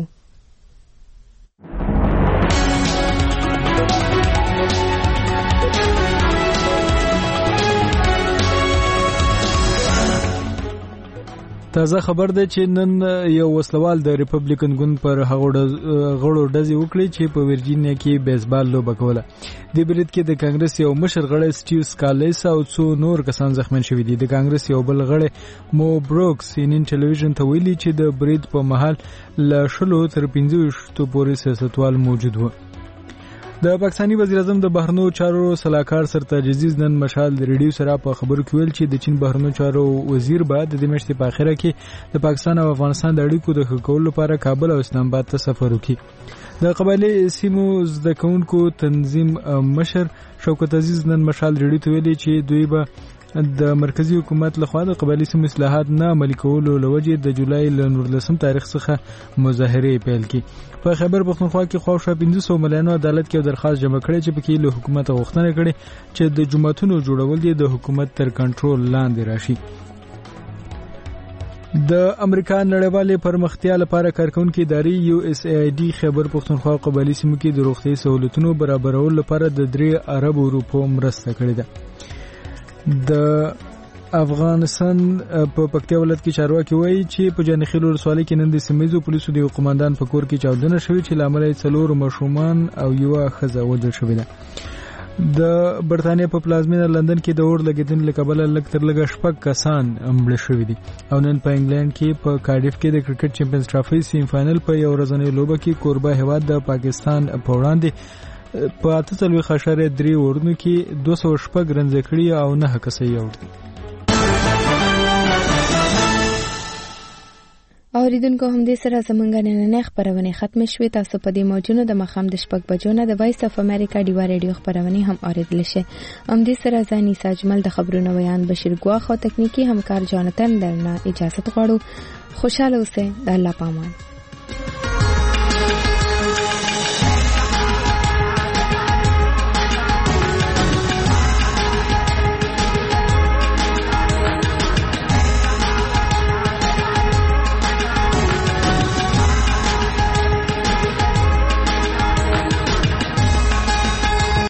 S4: تازه خبر ده چې نن یو وسلوال د ریپبلیکن ګوند پر هغو غړو ډزې وکړي چې په ورجینیا کې بیسبال لوبه کوله. د برید کې د کانګرس یو مشر غړی سټیو سکالیس او څو نور کسان زخمین شوي دي. د کانګرس یو بل غړی مو بروکس سینین ټلویزیون ته ویلي چې د برید په مهال له شلو تر پنځه ویشتو پورې سیاستوال موجود وو. د پاکستاني وزیر اعظم د بهرنیو چارو صلاحکار سرتاج عزیز نن مشال د ریډیو سره په خبرو کې ویل چې د چین بهرنیو چارو وزیر به د میاشتې په اخره کې د پاکستان او افغانستان د اړیکو د ښه کولو لپاره کابل او اسلام آباد ته سفر وکړي. د قبایلی سیمو زده کوونکو تنظیم مشر شوکت عزیز نن مشال ریډیو ته ویلي چې دوی به د مرکزی حکومت لخوا د قبایلی سیمو اصلاحات نه عملي کولو لوجې د جولای له نورلسم تاریخ څخه مظاهرې پیل کړي. په خیبر پختونخوا کې خواوشا پنځه سوه ملیونو عدالت کې درخواست جمع کړی چې پکې له حکومت غوښتنه کړي چې د جماعتونو جوړول دي د حکومت تر کنټرول لاندې راشي. د امریکا نړیوالې پرمختیا لپاره کارکونکو ادارې یو اس ای آی ډي خیبر پختونخوا قبایلی سیمو کې د روغتي سہولتونو برابرولو لپاره د درې ارب روپو مرسته کړې ده. د افغانستان په پکتیا ولایت کې چارواکي وایي چې په جانخیل ولسوالۍ کې نن د سیمه‌ییزو پولیسو د قوماندان په کور کې چاودنه شوې چې له امله یې څلور ماشومان او یوه ښځه وژل شوې ده. د برتانیا په پلازمینه لندن کې د اور لګیدنې له کبله لږ تر لږه شپږ کسان مړه شوي دي او نن په انګلند کې په کارډیف کې د کرکټ چیمپیونز ټرافي سیم فائنل په یو ورځنۍ لوبه کې کوربه هیواد د پاکستان په وړاندې په اته څلوېښت اعشاریه درې اورونو کې دوه سوه شپږ رنزه کړي او نهه کسه یې اوړي.
S1: اوریدونکو همدې سره زموږ نننۍ خپرونې ختمې شوې. تاسو په دې موجونو د ماښام د شپږ بجو نه د وایس اف امریکا ډیوا ریډیو خپرونې هم اوریدلی شئ. همدې سره زه انیسه اجمل د خبرونو ویان بشیر ګواښ او تکنیکي همکار جانتن درنه اجازت غواړو. خوشحاله اوسئ. د الله پامان.